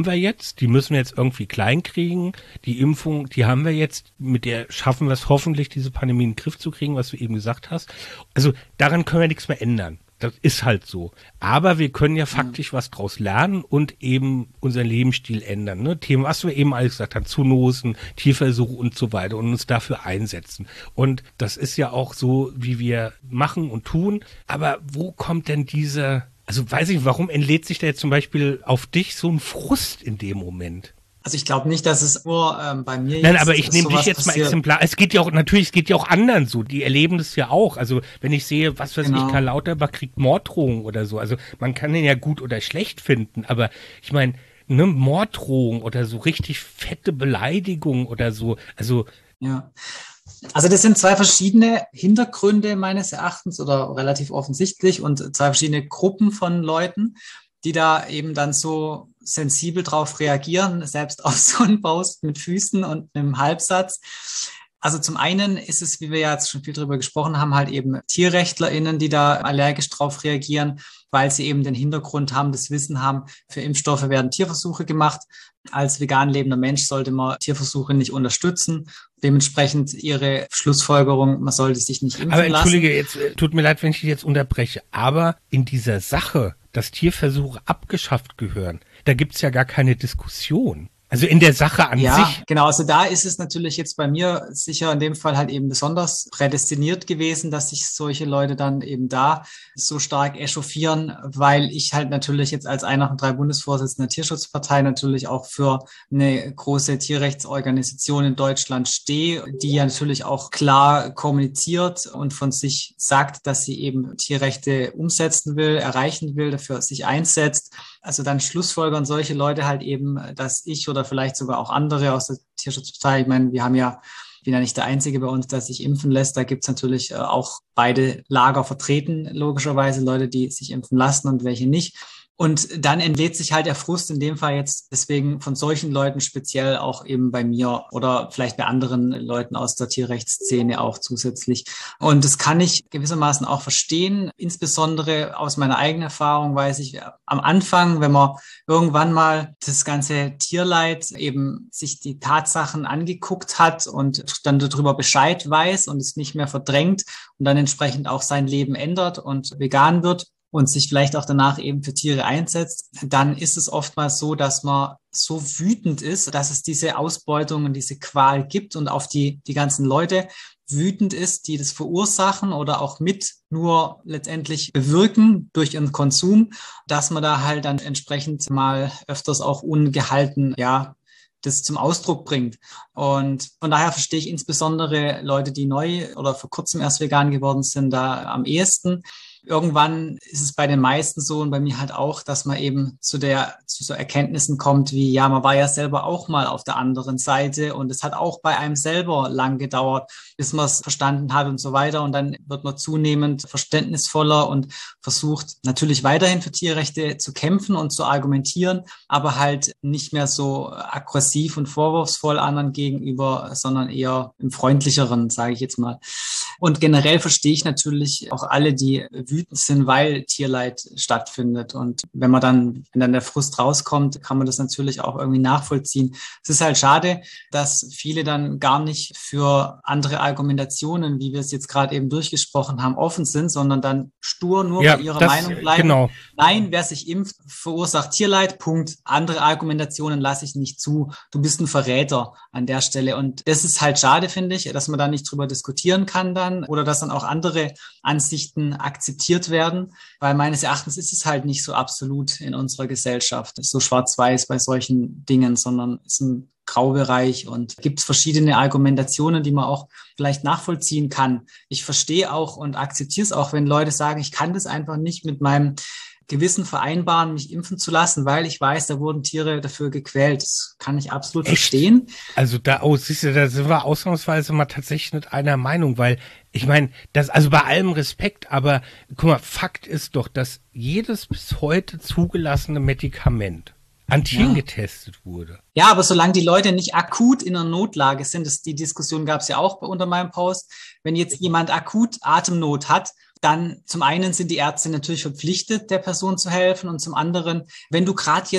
B: haben wir jetzt, die müssen wir jetzt irgendwie klein kriegen. Die Impfung, die haben wir jetzt, mit der schaffen wir es hoffentlich, diese Pandemie in den Griff zu kriegen, was du eben gesagt hast. Also daran können wir nichts mehr ändern. Das ist halt so. Aber wir können ja faktisch was draus lernen und eben unseren Lebensstil ändern. Ne? Themen, was wir eben alles gesagt haben, Zoonosen, Tierversuche und so weiter und uns dafür einsetzen. Und das ist ja auch so, wie wir machen und tun. Aber wo kommt denn also weiß ich nicht, warum entlädt sich da jetzt zum Beispiel auf dich so ein Frust in dem Moment?
C: Also ich glaube nicht, dass es nur bei mir
B: Nein, aber ich nehme dich jetzt mal Exemplar. Es geht ja auch anderen so, die erleben das ja auch. Also wenn ich sehe, was weiß ich, Karl Lauterbach kriegt Morddrohungen oder so. Also man kann den ja gut oder schlecht finden, aber ich meine, ne, Morddrohung oder so richtig fette Beleidigung oder so. Also
C: ja. Also das sind zwei verschiedene Hintergründe meines Erachtens oder relativ offensichtlich und zwei verschiedene Gruppen von Leuten, die da eben dann so sensibel drauf reagieren, selbst auf so einen Post mit Füßen und einem Halbsatz. Also zum einen ist es, wie wir ja jetzt schon viel drüber gesprochen haben, halt eben TierrechtlerInnen, die da allergisch drauf reagieren, weil sie eben den Hintergrund haben, das Wissen haben, für Impfstoffe werden Tierversuche gemacht. Als vegan lebender Mensch sollte man Tierversuche nicht unterstützen. Dementsprechend ihre Schlussfolgerung, man sollte sich nicht impfen lassen.
B: Aber entschuldige, jetzt tut mir leid, wenn ich dich jetzt unterbreche, aber in dieser Sache, dass Tierversuche abgeschafft gehören, da gibt's ja gar keine Diskussion. Also in der Sache an sich.
C: Ja, genau. Also da ist es natürlich jetzt bei mir sicher in dem Fall halt eben besonders prädestiniert gewesen, dass sich solche Leute dann eben da so stark echauffieren, weil ich halt natürlich jetzt als einer von 3 Bundesvorsitzenden der Tierschutzpartei natürlich auch für eine große Tierrechtsorganisation in Deutschland stehe, die ja natürlich auch klar kommuniziert und von sich sagt, dass sie eben Tierrechte umsetzen will, erreichen will, dafür sich einsetzt. Also dann schlussfolgern solche Leute halt eben, dass ich oder vielleicht sogar auch andere aus der Tierschutzpartei, ich meine, ich bin ja nicht der Einzige bei uns, der sich impfen lässt. Da gibt's natürlich auch beide Lager vertreten, logischerweise, Leute, die sich impfen lassen und welche nicht. Und dann entlädt sich halt der Frust in dem Fall jetzt deswegen von solchen Leuten speziell auch eben bei mir oder vielleicht bei anderen Leuten aus der Tierrechtsszene auch zusätzlich. Und das kann ich gewissermaßen auch verstehen, insbesondere aus meiner eigenen Erfahrung weiß ich, am Anfang, wenn man irgendwann mal das ganze Tierleid eben sich die Tatsachen angeguckt hat und dann darüber Bescheid weiß und es nicht mehr verdrängt und dann entsprechend auch sein Leben ändert und vegan wird, und sich vielleicht auch danach eben für Tiere einsetzt, dann ist es oftmals so, dass man so wütend ist, dass es diese Ausbeutung und diese Qual gibt und auf die ganzen Leute wütend ist, die das verursachen oder auch mit nur letztendlich bewirken durch ihren Konsum, dass man da halt dann entsprechend mal öfters auch ungehalten, ja, das zum Ausdruck bringt. Und von daher verstehe ich insbesondere Leute, die neu oder vor kurzem erst vegan geworden sind, da am ehesten. Irgendwann ist es bei den meisten so und bei mir halt auch, dass man eben zu so Erkenntnissen kommt wie, ja, man war ja selber auch mal auf der anderen Seite und es hat auch bei einem selber lang gedauert, bis man es verstanden hat und so weiter. Und dann wird man zunehmend verständnisvoller und versucht natürlich weiterhin für Tierrechte zu kämpfen und zu argumentieren, aber halt nicht mehr so aggressiv und vorwurfsvoll anderen gegenüber, sondern eher im freundlicheren, sage ich jetzt mal. Und generell verstehe ich natürlich auch alle, die wütend sind, weil Tierleid stattfindet. Und wenn dann der Frust rauskommt, kann man das natürlich auch irgendwie nachvollziehen. Es ist halt schade, dass viele dann gar nicht für andere Argumentationen, wie wir es jetzt gerade eben durchgesprochen haben, offen sind, sondern dann stur nur bei ihrer Meinung bleiben.
B: Genau.
C: Nein, wer sich impft, verursacht Tierleid, Punkt. Andere Argumentationen lasse ich nicht zu. Du bist ein Verräter an der Stelle. Und das ist halt schade, finde ich, dass man da nicht drüber diskutieren kann dann oder dass dann auch andere Ansichten akzeptiert werden, weil meines Erachtens ist es halt nicht so absolut in unserer Gesellschaft, so schwarz-weiß bei solchen Dingen, sondern es ist ein Graubereich und gibt verschiedene Argumentationen, die man auch vielleicht nachvollziehen kann. Ich verstehe auch und akzeptiere es auch, wenn Leute sagen, ich kann das einfach nicht mit meinem Gewissen vereinbaren, mich impfen zu lassen, weil ich weiß, da wurden Tiere dafür gequält. Das kann ich absolut verstehen.
B: Also siehst du, da sind wir ausnahmsweise mal tatsächlich nicht einer Meinung, weil ich meine, also bei allem Respekt, aber guck mal, Fakt ist doch, dass jedes bis heute zugelassene Medikament an Tieren getestet wurde.
C: Ja, aber solange die Leute nicht akut in einer Notlage sind, die Diskussion gab es ja auch unter meinem Post, wenn jetzt jemand akut Atemnot hat, dann zum einen sind die Ärzte natürlich verpflichtet, der Person zu helfen und zum anderen, wenn du gerade jetzt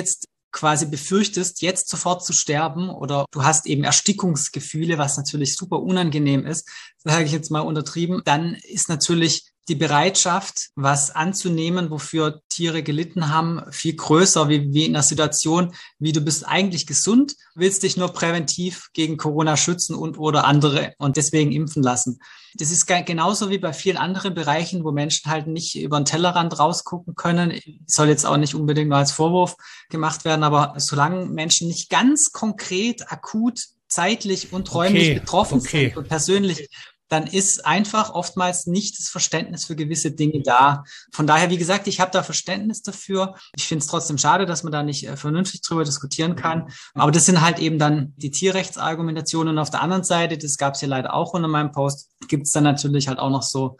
C: quasi befürchtest, jetzt sofort zu sterben oder du hast eben Erstickungsgefühle, was natürlich super unangenehm ist, sage ich jetzt mal untertrieben, dann ist natürlich die Bereitschaft, was anzunehmen, wofür Tiere gelitten haben, viel größer, wie in einer Situation, wie du bist eigentlich gesund, willst dich nur präventiv gegen Corona schützen und oder andere und deswegen impfen lassen. Das ist genauso wie bei vielen anderen Bereichen, wo Menschen halt nicht über den Tellerrand rausgucken können. Soll jetzt auch nicht unbedingt nur als Vorwurf gemacht werden, aber solange Menschen nicht ganz konkret, akut, zeitlich und räumlich betroffen sind und persönlich, dann ist einfach oftmals nicht das Verständnis für gewisse Dinge da. Von daher, wie gesagt, ich habe da Verständnis dafür. Ich finde es trotzdem schade, dass man da nicht vernünftig drüber diskutieren kann. Aber das sind halt eben dann die Tierrechtsargumentationen. Und auf der anderen Seite, das gab es ja leider auch unter meinem Post, gibt es dann natürlich halt auch noch so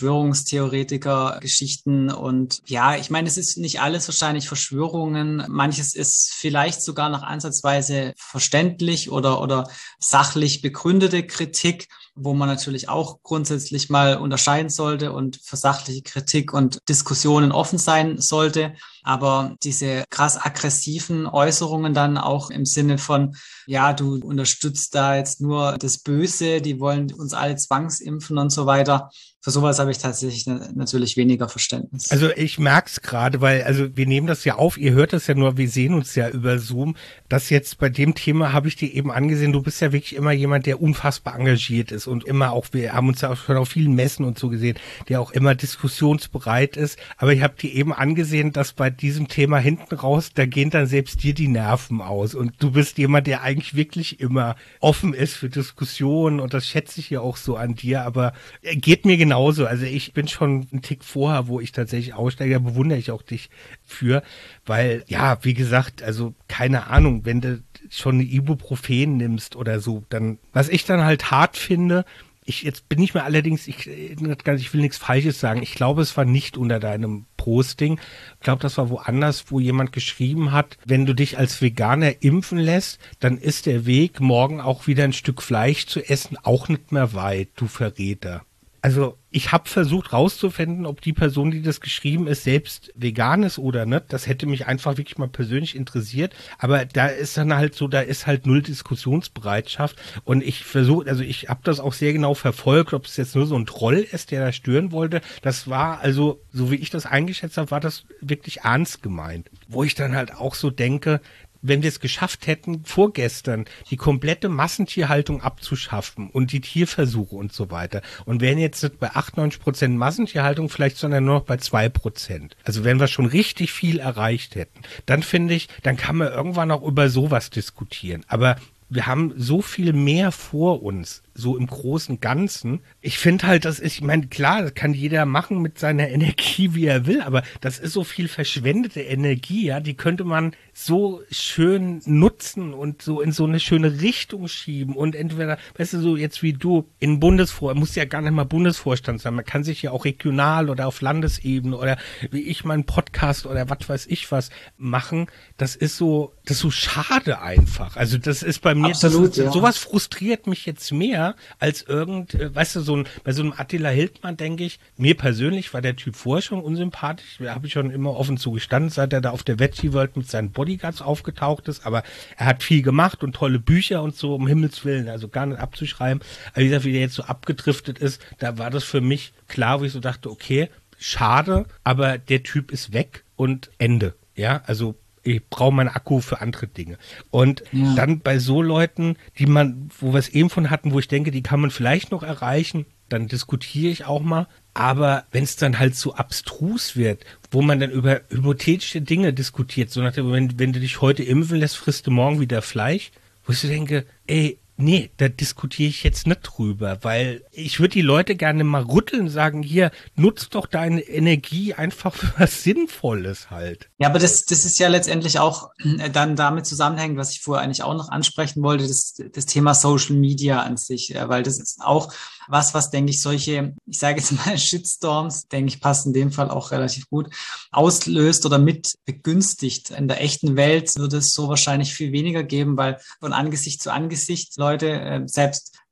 C: Verschwörungstheoretiker-Geschichten. Und ja, ich meine, es ist nicht alles wahrscheinlich Verschwörungen. Manches ist vielleicht sogar noch ansatzweise verständlich oder sachlich begründete Kritik, wo man natürlich auch grundsätzlich mal unterscheiden sollte und für sachliche Kritik und Diskussionen offen sein sollte. Aber diese krass aggressiven Äußerungen dann auch im Sinne von, ja, du unterstützt da jetzt nur das Böse, die wollen uns alle zwangsimpfen und so weiter. Für sowas habe ich tatsächlich natürlich weniger Verständnis.
B: Also ich merke es gerade, weil, also wir nehmen das ja auf, ihr hört das ja nur, wir sehen uns ja über Zoom. Das jetzt bei dem Thema habe ich dir eben angesehen, du bist ja wirklich immer jemand, der unfassbar engagiert ist und immer auch, wir haben uns ja auch schon auf vielen Messen und so gesehen, der auch immer diskussionsbereit ist. Aber ich habe dir eben angesehen, dass bei diesem Thema hinten raus, da gehen dann selbst dir die Nerven aus. Und du bist jemand, der eigentlich wirklich immer offen ist für Diskussionen und das schätze ich ja auch so an dir, aber geht mir genauso. Also ich bin schon einen Tick vorher, wo ich tatsächlich aussteige, da bewundere ich auch dich für, weil, ja, wie gesagt, also keine Ahnung, wenn du schon eine Ibuprofen nimmst oder so, dann, was ich dann halt hart finde, jetzt bin ich mir allerdings, ich will nichts Falsches sagen, ich glaube, es war nicht unter deinem Posting, ich glaube, das war woanders, wo jemand geschrieben hat, wenn du dich als Veganer impfen lässt, dann ist der Weg, morgen auch wieder ein Stück Fleisch zu essen, auch nicht mehr weit, du Verräter. Also ich habe versucht rauszufinden, ob die Person, die das geschrieben ist, selbst vegan ist oder nicht. Das hätte mich einfach wirklich mal persönlich interessiert. Aber da ist dann halt so, da ist halt null Diskussionsbereitschaft. Und ich versuche, also ich habe das auch sehr genau verfolgt, ob es jetzt nur so ein Troll ist, der da stören wollte. Das war also, so wie ich das eingeschätzt habe, war das wirklich ernst gemeint. Wo ich dann halt auch so denke, wenn wir es geschafft hätten, vorgestern die komplette Massentierhaltung abzuschaffen und die Tierversuche und so weiter und wären jetzt nicht bei 98% Massentierhaltung vielleicht, sondern nur noch bei 2%. Also wenn wir schon richtig viel erreicht hätten, dann finde ich, dann kann man irgendwann auch über sowas diskutieren. Aber wir haben so viel mehr vor uns, so im großen Ganzen. Ich finde halt, ich meine, klar, das kann jeder machen mit seiner Energie, wie er will, aber das ist so viel verschwendete Energie, ja, die könnte man so schön nutzen und so in so eine schöne Richtung schieben und entweder, weißt du, so jetzt wie du in muss ja gar nicht mal Bundesvorstand sein, man kann sich ja auch regional oder auf Landesebene oder wie ich meinen Podcast oder was weiß ich was machen, das ist so schade einfach. Also das ist bei mir,
C: absolut, ja.
B: Sowas frustriert mich jetzt mehr als weißt du, bei so einem Attila Hildmann denke ich, mir persönlich war der Typ vorher schon unsympathisch, da habe ich schon immer offen zugestanden, seit er da auf der Veggie World mit seinen Bodyguards aufgetaucht ist, aber er hat viel gemacht und tolle Bücher und so, um Himmels Willen, also gar nicht abzuschreiben, aber wie gesagt, wie der jetzt so abgedriftet ist, da war das für mich klar, wo ich so dachte, okay, schade, aber der Typ ist weg und Ende, ja, also ich brauche meinen Akku für andere Dinge. Und dann bei so Leuten, wo wir es eben von hatten, wo ich denke, die kann man vielleicht noch erreichen, dann diskutiere ich auch mal. Aber wenn es dann halt so abstrus wird, wo man dann über hypothetische Dinge diskutiert, so nach dem, wenn du dich heute impfen lässt, frisst du morgen wieder Fleisch, wo ich so denke, ey, nee, da diskutiere ich jetzt nicht drüber, weil ich würde die Leute gerne mal rütteln und sagen, hier, nutzt doch deine Energie einfach für was Sinnvolles halt.
C: Ja, aber das ist ja letztendlich auch dann damit zusammenhängend, was ich vorher eigentlich auch noch ansprechen wollte, das Thema Social Media an sich, weil das ist auch was denke ich, solche, ich sage jetzt mal Shitstorms, denke ich, passt in dem Fall auch relativ gut, auslöst oder mit begünstigt. In der echten Welt würde es so wahrscheinlich viel weniger geben, weil von Angesicht zu Angesicht Leute, selbst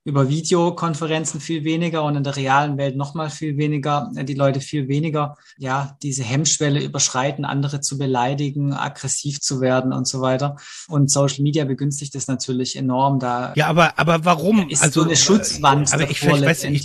C: über Videokonferenzen viel weniger und in der realen Welt nochmal viel weniger, die Leute viel weniger, ja, diese Hemmschwelle überschreiten, andere zu beleidigen, aggressiv zu werden und so weiter. Und Social Media begünstigt das natürlich enorm. Da
B: ja, aber warum?
C: ist so eine Schutzwand
B: aber
C: davor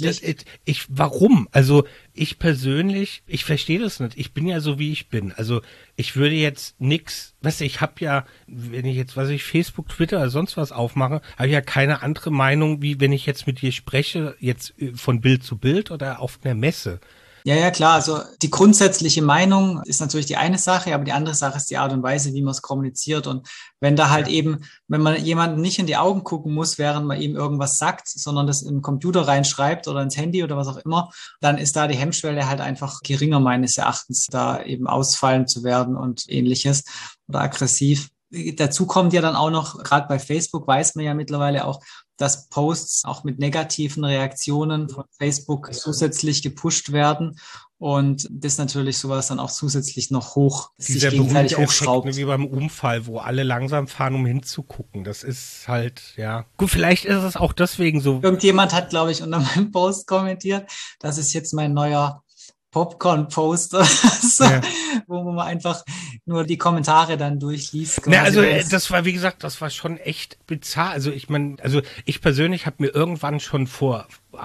B: warum? Also ich persönlich, ich verstehe das nicht. Ich bin ja so, wie ich bin. Also ich würde jetzt nix, weißt du, ich habe ja, wenn ich jetzt, Facebook, Twitter oder sonst was aufmache, habe ich ja keine andere Meinung, wie wenn ich jetzt mit dir spreche, jetzt von Bild zu Bild oder auf einer Messe.
C: Ja, ja, klar. Also die grundsätzliche Meinung ist natürlich die eine Sache, aber die andere Sache ist die Art und Weise, wie man es kommuniziert. Und wenn da halt eben, wenn man jemanden nicht in die Augen gucken muss, während man ihm irgendwas sagt, sondern das in den Computer reinschreibt oder ins Handy oder was auch immer, dann ist da die Hemmschwelle halt einfach geringer meines Erachtens, da eben ausfallen zu werden und ähnliches oder aggressiv. Dazu kommt ja dann auch noch, gerade bei Facebook weiß man ja mittlerweile auch, dass Posts auch mit negativen Reaktionen von Facebook zusätzlich gepusht werden und das natürlich sowas dann auch zusätzlich noch sich gegenseitig hochschraubt.
B: Effekt, wie beim Unfall, wo alle langsam fahren, um hinzugucken. Das ist halt, ja. Gut, vielleicht ist es auch deswegen so.
C: Irgendjemand hat, glaube ich, unter meinem Post kommentiert, das ist jetzt mein neuer Popcorn-Poster, so, ja, wo man einfach nur die Kommentare dann durchliest.
B: Na, also das war, wie gesagt, das war schon echt bizarr. Also ich meine, ich persönlich habe mir irgendwann schon vor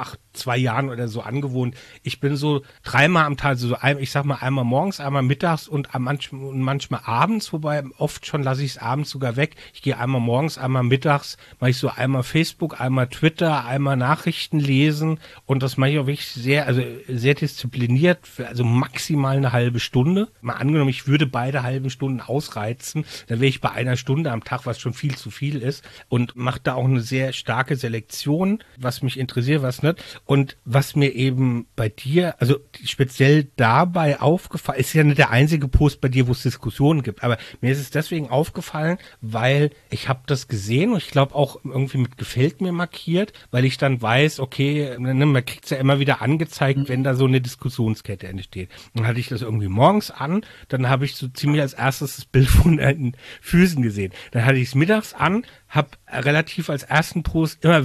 B: 2 Jahren oder so angewohnt. Ich bin so 3-mal am Tag, also ich sag mal einmal morgens, einmal mittags und manchmal abends, wobei oft schon lasse ich es abends sogar weg. Ich gehe einmal morgens, einmal mittags, mache ich so einmal Facebook, einmal Twitter, einmal Nachrichten lesen und das mache ich auch wirklich sehr diszipliniert, also maximal eine halbe Stunde. Mal angenommen, ich würde beide halben Stunden ausreizen, dann wäre ich bei 1 Stunde am Tag, was schon viel zu viel ist und mache da auch eine sehr starke Selektion, was mich interessiert, was nicht. Und was mir eben bei dir, also speziell dabei aufgefallen, ist ja nicht der einzige Post bei dir, wo es Diskussionen gibt, aber mir ist es deswegen aufgefallen, weil ich habe das gesehen und ich glaube auch irgendwie mit gefällt mir markiert, weil ich dann weiß, okay, man kriegt es ja immer wieder angezeigt, wenn da so eine Diskussionskette entsteht. Dann hatte ich das irgendwie morgens an, dann habe ich so ziemlich als erstes das Bild von deinen Füßen gesehen. Dann hatte ich es mittags an, habe relativ als ersten Post immer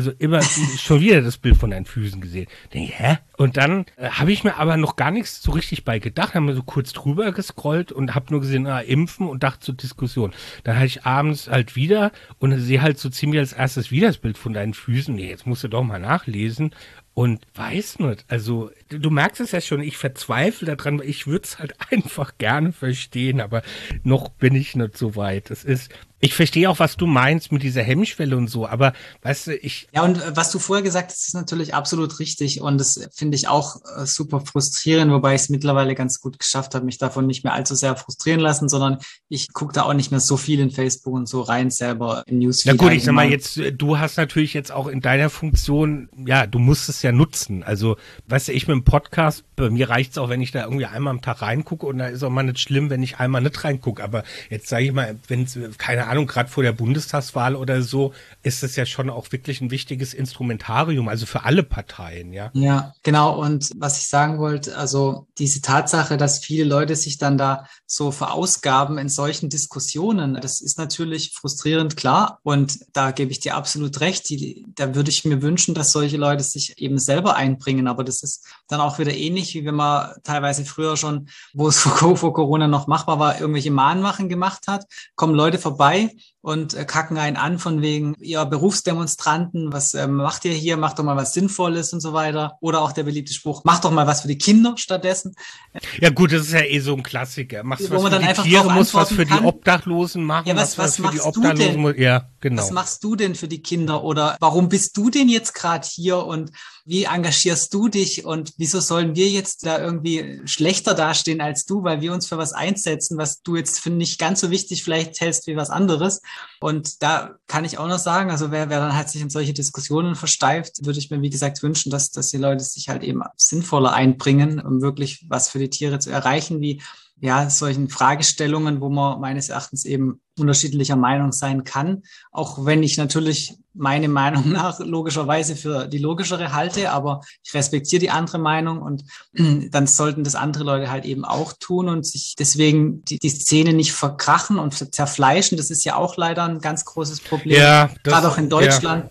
B: schon wieder das Bild von deinen Füßen gesehen. Denke ich, hä? Und dann habe ich mir aber noch gar nichts so richtig bei gedacht, habe mir so kurz drüber gescrollt und habe nur gesehen, impfen und dachte zur Diskussion. Dann hatte ich abends halt wieder und sehe halt so ziemlich als erstes wieder das Bild von deinen Füßen. Nee, jetzt musst du doch mal nachlesen. Und weiß nicht, also du merkst es ja schon, ich verzweifle daran, weil ich würde es halt einfach gerne verstehen, aber noch bin ich nicht so weit. Ich verstehe auch, was du meinst mit dieser Hemmschwelle und so, aber weißt du,
C: Ja, und was du vorher gesagt hast, ist natürlich absolut richtig und das finde ich auch super frustrierend, wobei ich es mittlerweile ganz gut geschafft habe, mich davon nicht mehr allzu sehr frustrieren lassen, sondern ich gucke da auch nicht mehr so viel in Facebook und so rein selber im Newsfeed.
B: Na gut, ich sag mal jetzt, du hast natürlich jetzt auch in deiner Funktion, ja, du musst es ja nutzen, also weißt du, ich mit dem Podcast, bei mir reicht's auch, wenn ich da irgendwie einmal am Tag reingucke und da ist auch mal nicht schlimm, wenn ich einmal nicht reingucke, aber jetzt sage ich mal, wenn es, keine Ahnung, gerade vor der Bundestagswahl oder so, ist es ja schon auch wirklich ein wichtiges Instrumentarium, also für alle Parteien, ja.
C: Ja, genau. Und was ich sagen wollte, also diese Tatsache, dass viele Leute sich dann da so verausgaben in solchen Diskussionen, das ist natürlich frustrierend, klar. Und da gebe ich dir absolut recht. Da würde ich mir wünschen, dass solche Leute sich eben selber einbringen. Aber das ist dann auch wieder ähnlich, wie wenn man teilweise früher schon, wo es vor Corona noch machbar war, irgendwelche Mahnwachen gemacht hat, kommen Leute vorbei und kacken einen an von wegen, ihr Berufsdemonstranten, was macht ihr hier, macht doch mal was Sinnvolles und so weiter. Oder auch der beliebte Spruch, macht doch mal was für die Kinder stattdessen.
B: Ja gut, das ist ja eh so ein Klassiker. Machst
C: was
B: für die Tiere, musst was für die Obdachlosen machen.
C: Ja, was für die Obdachlosen.
B: Ja, genau.
C: Was machst du denn für die Kinder? Oder warum bist du denn jetzt gerade hier und wie engagierst du dich und wieso sollen wir jetzt da irgendwie schlechter dastehen als du, weil wir uns für was einsetzen, was du jetzt für nicht ganz so wichtig vielleicht hältst wie was anderes. Und da kann ich auch noch sagen, also wer dann halt sich in solche Diskussionen versteift, würde ich mir, wie gesagt, wünschen, dass die Leute sich halt eben sinnvoller einbringen, um wirklich was für die Tiere zu erreichen, wie ja, solchen Fragestellungen, wo man meines Erachtens eben unterschiedlicher Meinung sein kann. Auch wenn ich natürlich meine Meinung nach logischerweise für die logischere halte, aber ich respektiere die andere Meinung und dann sollten das andere Leute halt eben auch tun und sich deswegen die Szene nicht verkrachen und zerfleischen. Das ist ja auch leider ein ganz großes Problem,
B: ja,
C: gerade auch in Deutschland. Ja,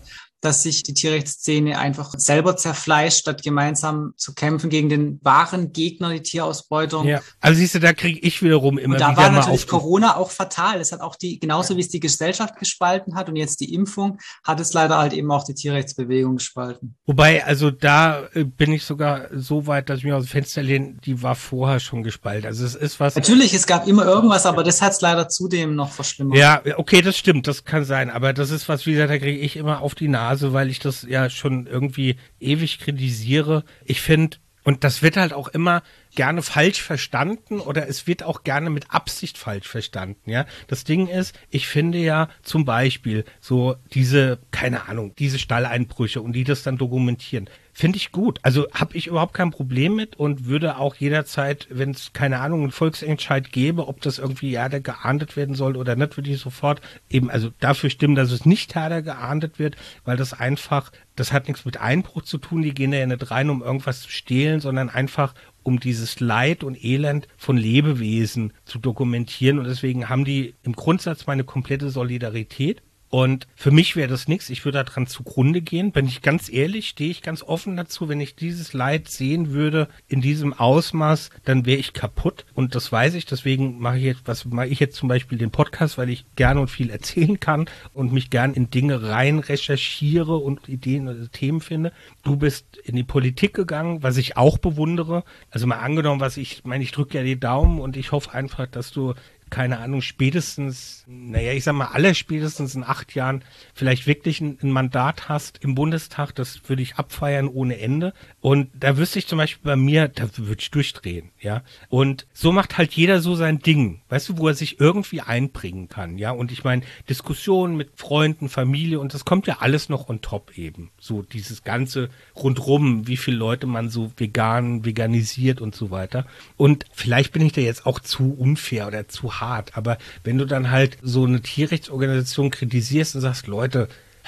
C: dass sich die Tierrechtsszene einfach selber zerfleischt, statt gemeinsam zu kämpfen gegen den wahren Gegner, die Tierausbeutung.
B: Ja, also siehst du, da kriege ich wiederum immer wieder
C: mal. Da war natürlich
B: auf
C: Corona auch fatal. Es hat auch genauso wie es die Gesellschaft gespalten hat und jetzt die Impfung, hat es leider halt eben auch die Tierrechtsbewegung gespalten.
B: Wobei, also da bin ich sogar so weit, dass ich mich aus dem Fenster lehne, die war vorher schon gespalten. Also es ist was.
C: Natürlich, es gab immer irgendwas, aber das hat es leider zudem noch verschlimmert.
B: Ja, okay, das stimmt, das kann sein. Aber das ist was, wie gesagt, da kriege ich immer auf die Nase, weil ich das ja schon irgendwie ewig kritisiere. Ich finde, und das wird halt auch immer gerne falsch verstanden oder es wird auch gerne mit Absicht falsch verstanden, ja. Das Ding ist, ich finde ja zum Beispiel so diese, keine Ahnung, diese Stalleinbrüche und die das dann dokumentieren, finde ich gut. Also habe ich überhaupt kein Problem mit und würde auch jederzeit, wenn es, keine Ahnung, einen Volksentscheid gäbe, ob das irgendwie härter geahndet werden soll oder nicht, würde ich sofort eben, also dafür stimmen, dass es nicht härter geahndet wird, weil das einfach, das hat nichts mit Einbruch zu tun, die gehen da ja nicht rein, um irgendwas zu stehlen, sondern einfach um dieses Leid und Elend von Lebewesen zu dokumentieren und deswegen haben die im Grundsatz meine komplette Solidarität. Und für mich wäre das nichts, ich würde da dran zugrunde gehen. Bin ich ganz ehrlich, stehe ich ganz offen dazu, wenn ich dieses Leid sehen würde in diesem Ausmaß, dann wäre ich kaputt. Und das weiß ich, deswegen mache ich jetzt zum Beispiel den Podcast, weil ich gerne und viel erzählen kann und mich gern in Dinge rein recherchiere und Ideen oder Themen finde. Du bist in die Politik gegangen, was ich auch bewundere. Also mal angenommen, ich drücke ja die Daumen und ich hoffe einfach, dass du keine Ahnung, spätestens in 8 Jahren vielleicht wirklich ein Mandat hast im Bundestag, das würde ich abfeiern ohne Ende. Und da wüsste ich zum Beispiel bei mir, da würde ich durchdrehen, ja. Und so macht halt jeder so sein Ding, weißt du, wo er sich irgendwie einbringen kann, ja. Und ich meine, Diskussionen mit Freunden, Familie und das kommt ja alles noch on top eben. So dieses ganze rundrum, wie viele Leute man so veganisiert und so weiter. Und vielleicht bin ich da jetzt auch zu unfair oder zu hart, aber wenn du dann halt so eine Tierrechtsorganisation kritisierst und sagst, Leute,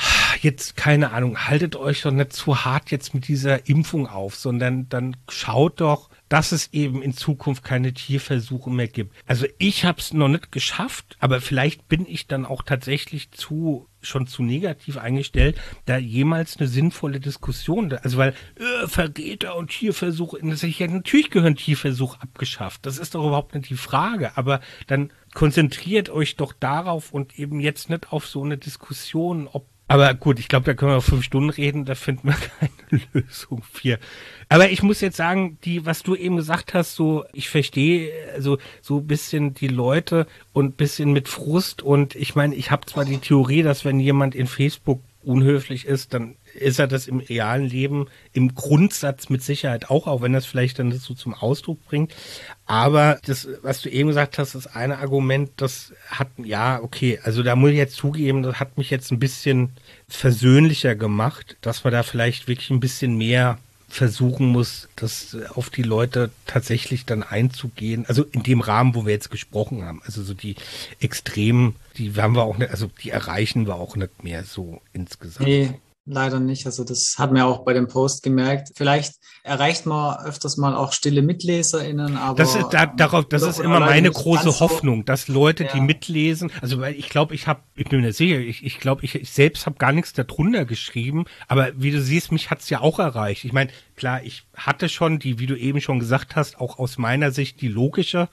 B: jetzt keine Ahnung, haltet euch doch nicht zu hart jetzt mit dieser Impfung auf, sondern dann schaut doch, dass es eben in Zukunft keine Tierversuche mehr gibt. Also ich habe es noch nicht geschafft, aber vielleicht bin ich dann auch tatsächlich schon zu negativ eingestellt, da jemals eine sinnvolle Diskussion, also weil Verräter und Tierversuche, natürlich gehören Tierversuche abgeschafft, das ist doch überhaupt nicht die Frage, aber dann konzentriert euch doch darauf und eben jetzt nicht auf so eine Diskussion, aber gut, ich glaube, da können wir 5 Stunden reden, da finden wir keine Lösung für. Aber ich muss jetzt sagen, was du eben gesagt hast, so, ich verstehe also so ein bisschen die Leute und ein bisschen mit Frust und ich meine, ich habe zwar die Theorie, dass wenn jemand in Facebook unhöflich ist, dann ist er das im realen Leben im Grundsatz mit Sicherheit auch wenn er es vielleicht dann so zum Ausdruck bringt. Aber das, was du eben gesagt hast, das eine Argument, das hat, ja, okay, also da muss ich jetzt zugeben, das hat mich jetzt ein bisschen versöhnlicher gemacht, dass man da vielleicht wirklich ein bisschen mehr versuchen muss, das auf die Leute tatsächlich dann einzugehen. Also in dem Rahmen, wo wir jetzt gesprochen haben. Also so die Extremen, die haben wir auch nicht, also die erreichen wir auch nicht mehr so insgesamt.
C: Nee, leider nicht. Also das hat man auch bei dem Post gemerkt. Vielleicht erreicht man öfters mal auch stille MitleserInnen, aber
B: das ist immer meine große Hoffnung, dass Leute, die mitlesen, also weil ich bin mir sicher, ich glaube, ich selbst habe gar nichts darunter geschrieben, aber wie du siehst, mich hat's ja auch erreicht. Ich meine, klar, ich hatte schon wie du eben schon gesagt hast, auch aus meiner Sicht die logischere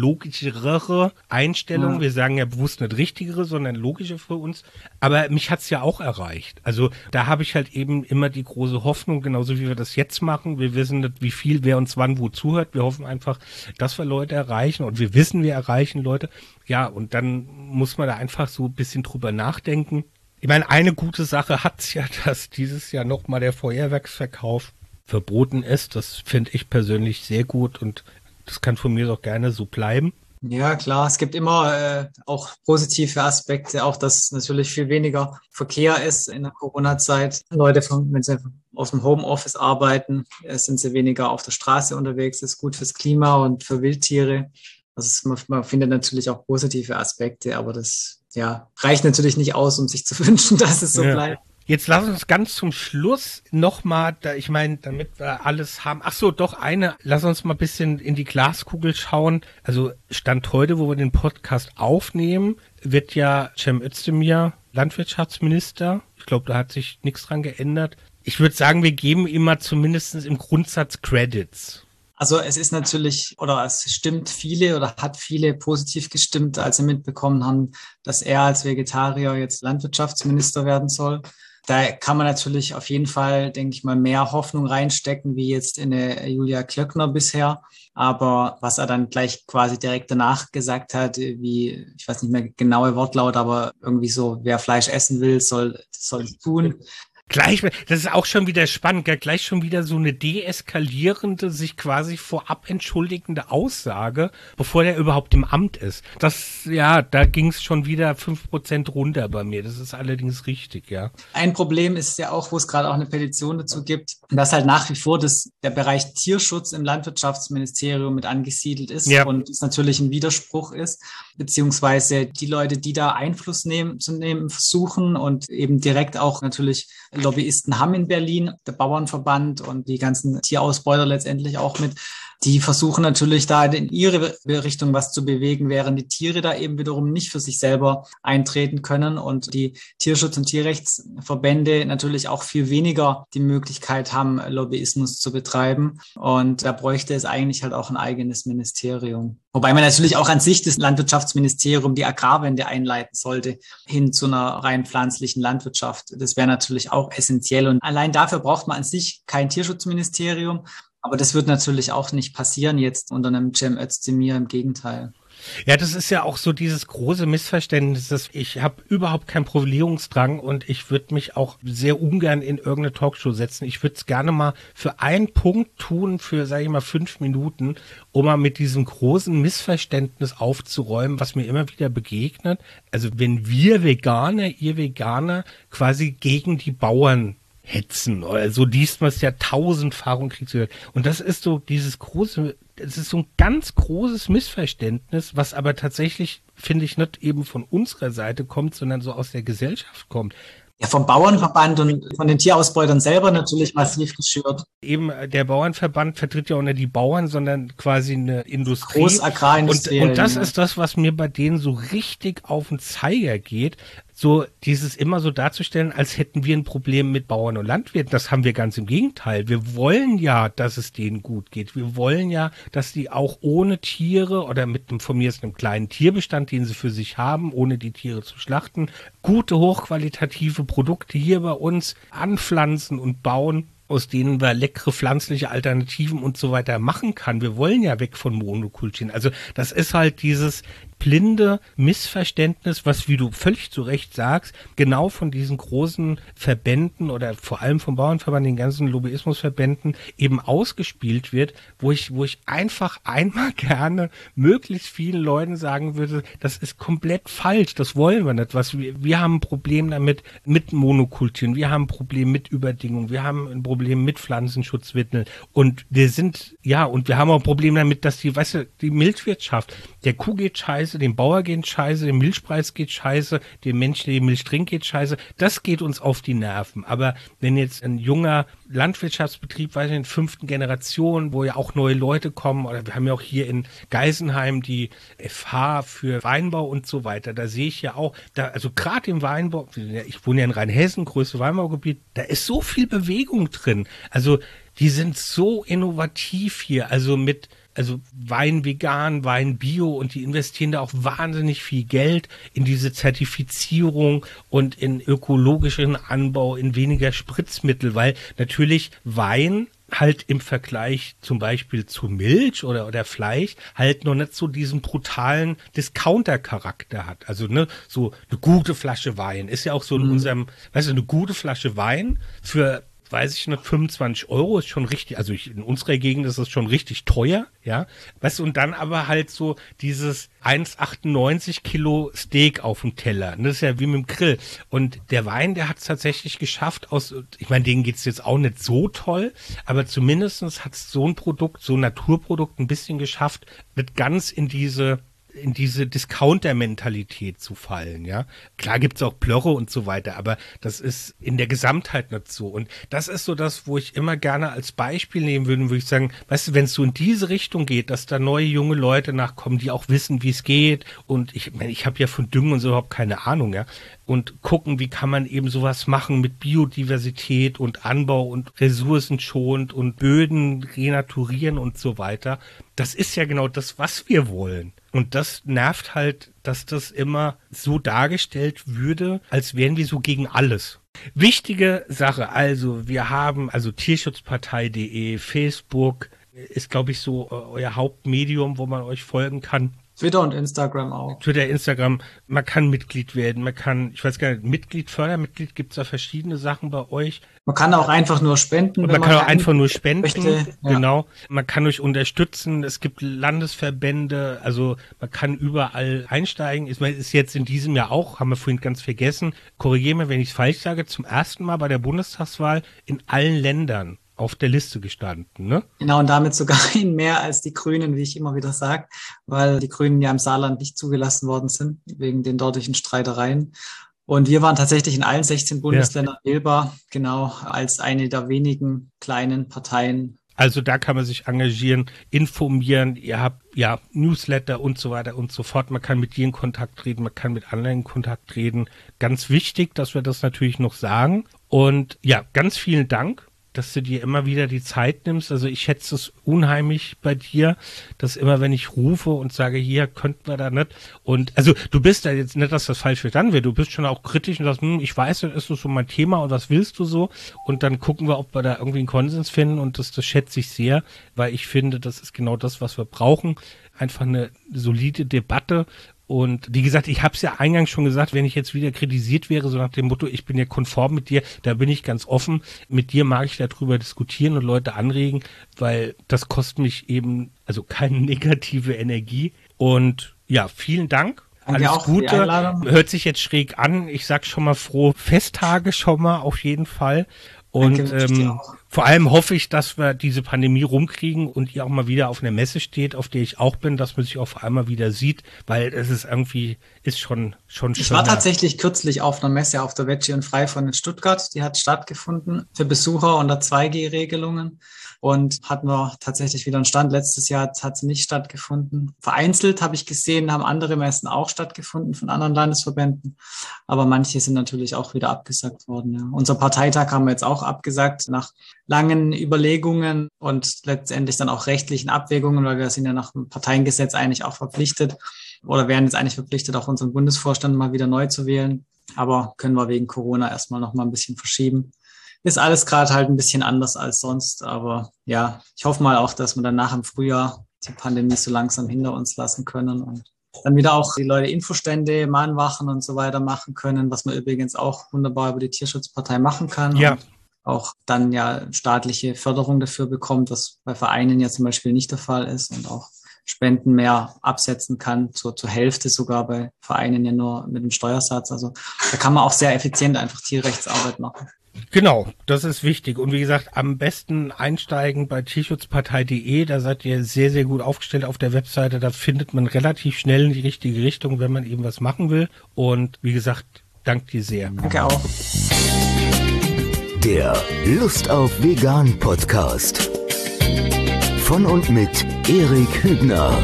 B: Einstellung. Ja. Wir sagen ja bewusst nicht richtigere, sondern logische für uns. Aber mich hat's ja auch erreicht. Also da habe ich halt eben immer die große Hoffnung, genauso wie wir das jetzt machen. Wir wissen nicht, wie viel, wer uns wann wo zuhört. Wir hoffen einfach, dass wir Leute erreichen und wir wissen, wir erreichen Leute. Ja, und dann muss man da einfach so ein bisschen drüber nachdenken. Ich meine, eine gute Sache hat's ja, dass dieses Jahr nochmal der Feuerwerksverkauf verboten ist. Das finde ich persönlich sehr gut und das kann von mir doch gerne so bleiben.
C: Ja, klar. Es gibt immer auch positive Aspekte, auch dass natürlich viel weniger Verkehr ist in der Corona-Zeit. Leute, wenn sie aus dem Homeoffice arbeiten, sind sie weniger auf der Straße unterwegs. Das ist gut fürs Klima und für Wildtiere. Also man findet natürlich auch positive Aspekte, aber das reicht natürlich nicht aus, um sich zu wünschen, dass es so bleibt.
B: Jetzt lass uns ganz zum Schluss nochmal, ich meine, damit wir alles haben, lass uns mal ein bisschen in die Glaskugel schauen. Also Stand heute, wo wir den Podcast aufnehmen, wird ja Cem Özdemir Landwirtschaftsminister. Ich glaube, da hat sich nichts dran geändert. Ich würde sagen, wir geben ihm mal zumindest im Grundsatz Credits.
C: Also es ist natürlich, oder es stimmt viele oder hat viele positiv gestimmt, als sie mitbekommen haben, dass er als Vegetarier jetzt Landwirtschaftsminister werden soll. Da kann man natürlich auf jeden Fall, denke ich mal, mehr Hoffnung reinstecken, wie jetzt in eine Julia Klöckner bisher. Aber was er dann gleich quasi direkt danach gesagt hat, wie, ich weiß nicht mehr genaue Wortlaut, aber irgendwie so, wer Fleisch essen will, soll es tun.
B: Gleich, das ist auch schon wieder spannend, gleich schon wieder so eine deeskalierende, sich quasi vorab entschuldigende Aussage, bevor der überhaupt im Amt ist. Das, ja, da ging es schon wieder 5% runter bei mir. Das ist allerdings richtig, ja.
C: Ein Problem ist ja auch, wo es gerade auch eine Petition dazu gibt, dass halt nach wie vor der Bereich Tierschutz im Landwirtschaftsministerium mit angesiedelt ist und es natürlich ein Widerspruch ist, beziehungsweise die Leute, die da Einfluss zu nehmen versuchen und eben direkt auch natürlich Lobbyisten haben in Berlin, der Bauernverband und die ganzen Tierausbeuter letztendlich auch mit. Die versuchen natürlich da in ihre Richtung was zu bewegen, während die Tiere da eben wiederum nicht für sich selber eintreten können und die Tierschutz- und Tierrechtsverbände natürlich auch viel weniger die Möglichkeit haben, Lobbyismus zu betreiben. Und da bräuchte es eigentlich halt auch ein eigenes Ministerium. Wobei man natürlich auch an sich das Landwirtschaftsministerium die Agrarwende einleiten sollte hin zu einer rein pflanzlichen Landwirtschaft. Das wäre natürlich auch essentiell. Und allein dafür braucht man an sich kein Tierschutzministerium. Aber das wird natürlich auch nicht passieren jetzt unter einem Cem Özdemir, im Gegenteil.
B: Ja, das ist ja auch so dieses große Missverständnis, dass ich habe überhaupt keinen Profilierungsdrang und ich würde mich auch sehr ungern in irgendeine Talkshow setzen. Ich würde es gerne mal für einen Punkt tun, für, sage ich mal, 5 Minuten, um mal mit diesem großen Missverständnis aufzuräumen, was mir immer wieder begegnet. Also wenn ihr Veganer quasi gegen die Bauern hetzen oder so liest man es ja tausendfach und kriegt gehört. Und das ist so es ist so ein ganz großes Missverständnis, was aber tatsächlich, finde ich, nicht eben von unserer Seite kommt, sondern so aus der Gesellschaft kommt.
C: Ja, vom Bauernverband und von den Tierausbeutern selber natürlich massiv geschürt.
B: Eben der Bauernverband vertritt ja auch nicht die Bauern, sondern quasi eine Industrie.
C: Großagrarindustrie.
B: Und das ist das, was mir bei denen so richtig auf den Zeiger geht. So dieses immer so darzustellen, als hätten wir ein Problem mit Bauern und Landwirten. Das haben wir ganz im Gegenteil. Wir wollen ja, dass es denen gut geht. Wir wollen ja, dass die auch ohne Tiere oder mit einem kleinen Tierbestand, den sie für sich haben, ohne die Tiere zu schlachten, gute, hochqualitative Produkte hier bei uns anpflanzen und bauen, aus denen wir leckere pflanzliche Alternativen und so weiter machen kann. Wir wollen ja weg von Monokulturen. Also das ist halt dieses blinde Missverständnis, was, wie du völlig zu Recht sagst, genau von diesen großen Verbänden oder vor allem vom Bauernverband, den ganzen Lobbyismusverbänden eben ausgespielt wird, wo ich einfach einmal gerne möglichst vielen Leuten sagen würde, das ist komplett falsch, das wollen wir nicht. Wir haben ein Problem damit mit Monokulturen, wir haben ein Problem mit Überdüngung, wir haben ein Problem mit Pflanzenschutzmitteln und wir haben auch ein Problem damit, dass die Milchwirtschaft, der Kuh geht scheiße, dem Bauer geht scheiße, dem Milchpreis geht scheiße, dem Menschen, der Milch trinkt, geht scheiße. Das geht uns auf die Nerven. Aber wenn jetzt ein junger Landwirtschaftsbetrieb, weiß ich, in 5. Generation, wo ja auch neue Leute kommen, oder wir haben ja auch hier in Geisenheim die FH für Weinbau und so weiter, da sehe ich ja auch, also gerade im Weinbau, ich wohne ja in Rheinhessen, größte Weinbaugebiet, da ist so viel Bewegung drin. Also die sind so innovativ hier, also Wein vegan, Wein bio und die investieren da auch wahnsinnig viel Geld in diese Zertifizierung und in ökologischen Anbau, in weniger Spritzmittel, weil natürlich Wein halt im Vergleich zum Beispiel zu Milch oder Fleisch halt noch nicht so diesen brutalen Discounter-Charakter hat. Also so eine gute Flasche Wein ist ja auch so in unserem, eine gute Flasche Wein für, weiß ich nicht, 25 € ist schon richtig, also in unserer Gegend ist das schon richtig teuer, ja. Und dann aber halt so dieses 1,98 Kilo Steak auf dem Teller. Das ist ja wie mit dem Grill. Und der Wein, der hat es tatsächlich geschafft ich meine, denen geht's jetzt auch nicht so toll, aber zumindestens hat es so ein Naturprodukt ein bisschen geschafft, nicht ganz in diese in diese Discounter-Mentalität zu fallen, ja. Klar gibt's auch Plörre und so weiter, aber das ist in der Gesamtheit nicht so. Und das ist so das, wo ich immer gerne als Beispiel nehmen würde ich sagen, weißt du, wenn es so in diese Richtung geht, dass da neue junge Leute nachkommen, die auch wissen, wie es geht. Und ich meine, ich habe ja von Düngen und so überhaupt keine Ahnung, ja. Und gucken, wie kann man eben sowas machen mit Biodiversität und Anbau und ressourcenschonend und Böden renaturieren und so weiter. Das ist ja genau das, was wir wollen. Und das nervt halt, dass das immer so dargestellt würde, als wären wir so gegen alles. Wichtige Sache, also wir haben tierschutzpartei.de, Facebook ist, glaube ich, so euer Hauptmedium, wo man euch folgen kann.
C: Twitter und Instagram auch.
B: Twitter, Instagram, man kann Mitglied werden, man kann, ich weiß gar nicht, Mitglied, Fördermitglied, gibt's da verschiedene Sachen bei euch.
C: Man kann auch einfach nur spenden.
B: Und man kann auch einfach nur spenden,
C: möchte,
B: genau. Man kann euch unterstützen, es gibt Landesverbände, also man kann überall einsteigen. Ist jetzt in diesem Jahr auch, haben wir vorhin ganz vergessen, korrigiere mir, wenn ich es falsch sage, zum ersten Mal bei der Bundestagswahl in allen Ländern auf der Liste gestanden, ne?
C: Genau, und damit sogar in mehr als die Grünen, wie ich immer wieder sage, weil die Grünen ja im Saarland nicht zugelassen worden sind, wegen den dortigen Streitereien. Und wir waren tatsächlich in allen 16 Bundesländern wählbar, genau, als eine der wenigen kleinen Parteien.
B: Also da kann man sich engagieren, informieren, ihr habt ja Newsletter und so weiter und so fort. Man kann mit dir in Kontakt treten, man kann mit anderen in Kontakt treten. Ganz wichtig, dass wir das natürlich noch sagen. Und ja, ganz vielen Dank, dass du dir immer wieder die Zeit nimmst. Also ich schätze es unheimlich bei dir, dass immer, wenn ich rufe und sage, hier könnten wir da nicht. Und also du bist da jetzt nicht, dass das falsch verstanden wird. Du bist schon auch kritisch und sagst, ich weiß, das ist so mein Thema und was willst du so? Und dann gucken wir, ob wir da irgendwie einen Konsens finden. Und das schätze ich sehr, weil ich finde, das ist genau das, was wir brauchen. Einfach eine solide Debatte. Und wie gesagt, ich habe es ja eingangs schon gesagt, wenn ich jetzt wieder kritisiert wäre, so nach dem Motto, ich bin ja konform mit dir, da bin ich ganz offen. Mit dir mag ich darüber diskutieren und Leute anregen, weil das kostet mich eben, also keine negative Energie. Und ja, vielen Dank.
C: Danke
B: Alles Gute. Hört sich jetzt schräg an. Ich sag schon mal frohe Festtage schon mal auf jeden Fall. Und vor allem hoffe ich, dass wir diese Pandemie rumkriegen und ihr auch mal wieder auf einer Messe steht, auf der ich auch bin, dass man sich auf einmal wieder sieht, weil es ist irgendwie, ist schon schön.
C: Ich war tatsächlich kürzlich auf einer Messe auf der Veggie und Freifond in Stuttgart. Die hat stattgefunden für Besucher unter 2G-Regelungen. Und hatten wir tatsächlich wieder einen Stand. Letztes Jahr hat sie nicht stattgefunden. Vereinzelt habe ich gesehen, haben andere Messen auch stattgefunden von anderen Landesverbänden. Aber manche sind natürlich auch wieder abgesagt worden. Ja. Unser Parteitag haben wir jetzt auch abgesagt nach langen Überlegungen und letztendlich dann auch rechtlichen Abwägungen, weil wir sind ja nach dem Parteiengesetz eigentlich auch verpflichtet oder wären jetzt eigentlich verpflichtet, auch unseren Bundesvorstand mal wieder neu zu wählen. Aber können wir wegen Corona erstmal noch mal ein bisschen verschieben. Ist alles gerade halt ein bisschen anders als sonst. Aber ja, ich hoffe mal auch, dass wir dann nach im Frühjahr die Pandemie so langsam hinter uns lassen können und dann wieder auch die Leute Infostände, Mahnwachen und so weiter machen können, was man übrigens auch wunderbar über die Tierschutzpartei machen kann.
B: Ja.
C: Und auch dann ja staatliche Förderung dafür bekommt, was bei Vereinen ja zum Beispiel nicht der Fall ist und auch Spenden mehr absetzen kann, zur Hälfte sogar bei Vereinen ja nur mit dem Steuersatz. Also da kann man auch sehr effizient einfach Tierrechtsarbeit machen.
B: Genau, das ist wichtig. Und wie gesagt, am besten einsteigen bei tierschutzpartei.de. Da seid ihr sehr, sehr gut aufgestellt auf der Webseite. Da findet man relativ schnell in die richtige Richtung, wenn man eben was machen will. Und wie gesagt, danke dir sehr.
C: Danke auch.
A: Der Lust auf Vegan Podcast. Von und mit Erik Hübner.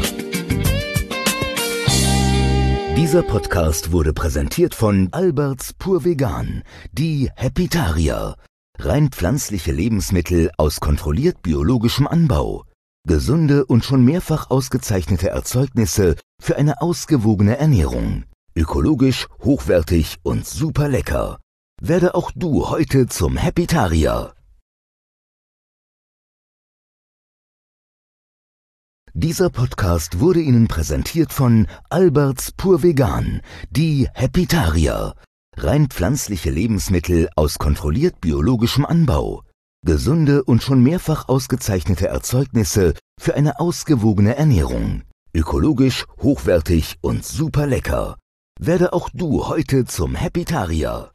A: Dieser Podcast wurde präsentiert von Alberts Pur Vegan, die Happytarier. Rein pflanzliche Lebensmittel aus kontrolliert biologischem Anbau. Gesunde und schon mehrfach ausgezeichnete Erzeugnisse für eine ausgewogene Ernährung. Ökologisch, hochwertig und super lecker. Werde auch du heute zum Happytarier. Dieser Podcast wurde Ihnen präsentiert von Alberts Pur Vegan, die Happytarier. Rein pflanzliche Lebensmittel aus kontrolliert biologischem Anbau. Gesunde und schon mehrfach ausgezeichnete Erzeugnisse für eine ausgewogene Ernährung. Ökologisch, hochwertig und super lecker. Werde auch du heute zum Happytarier.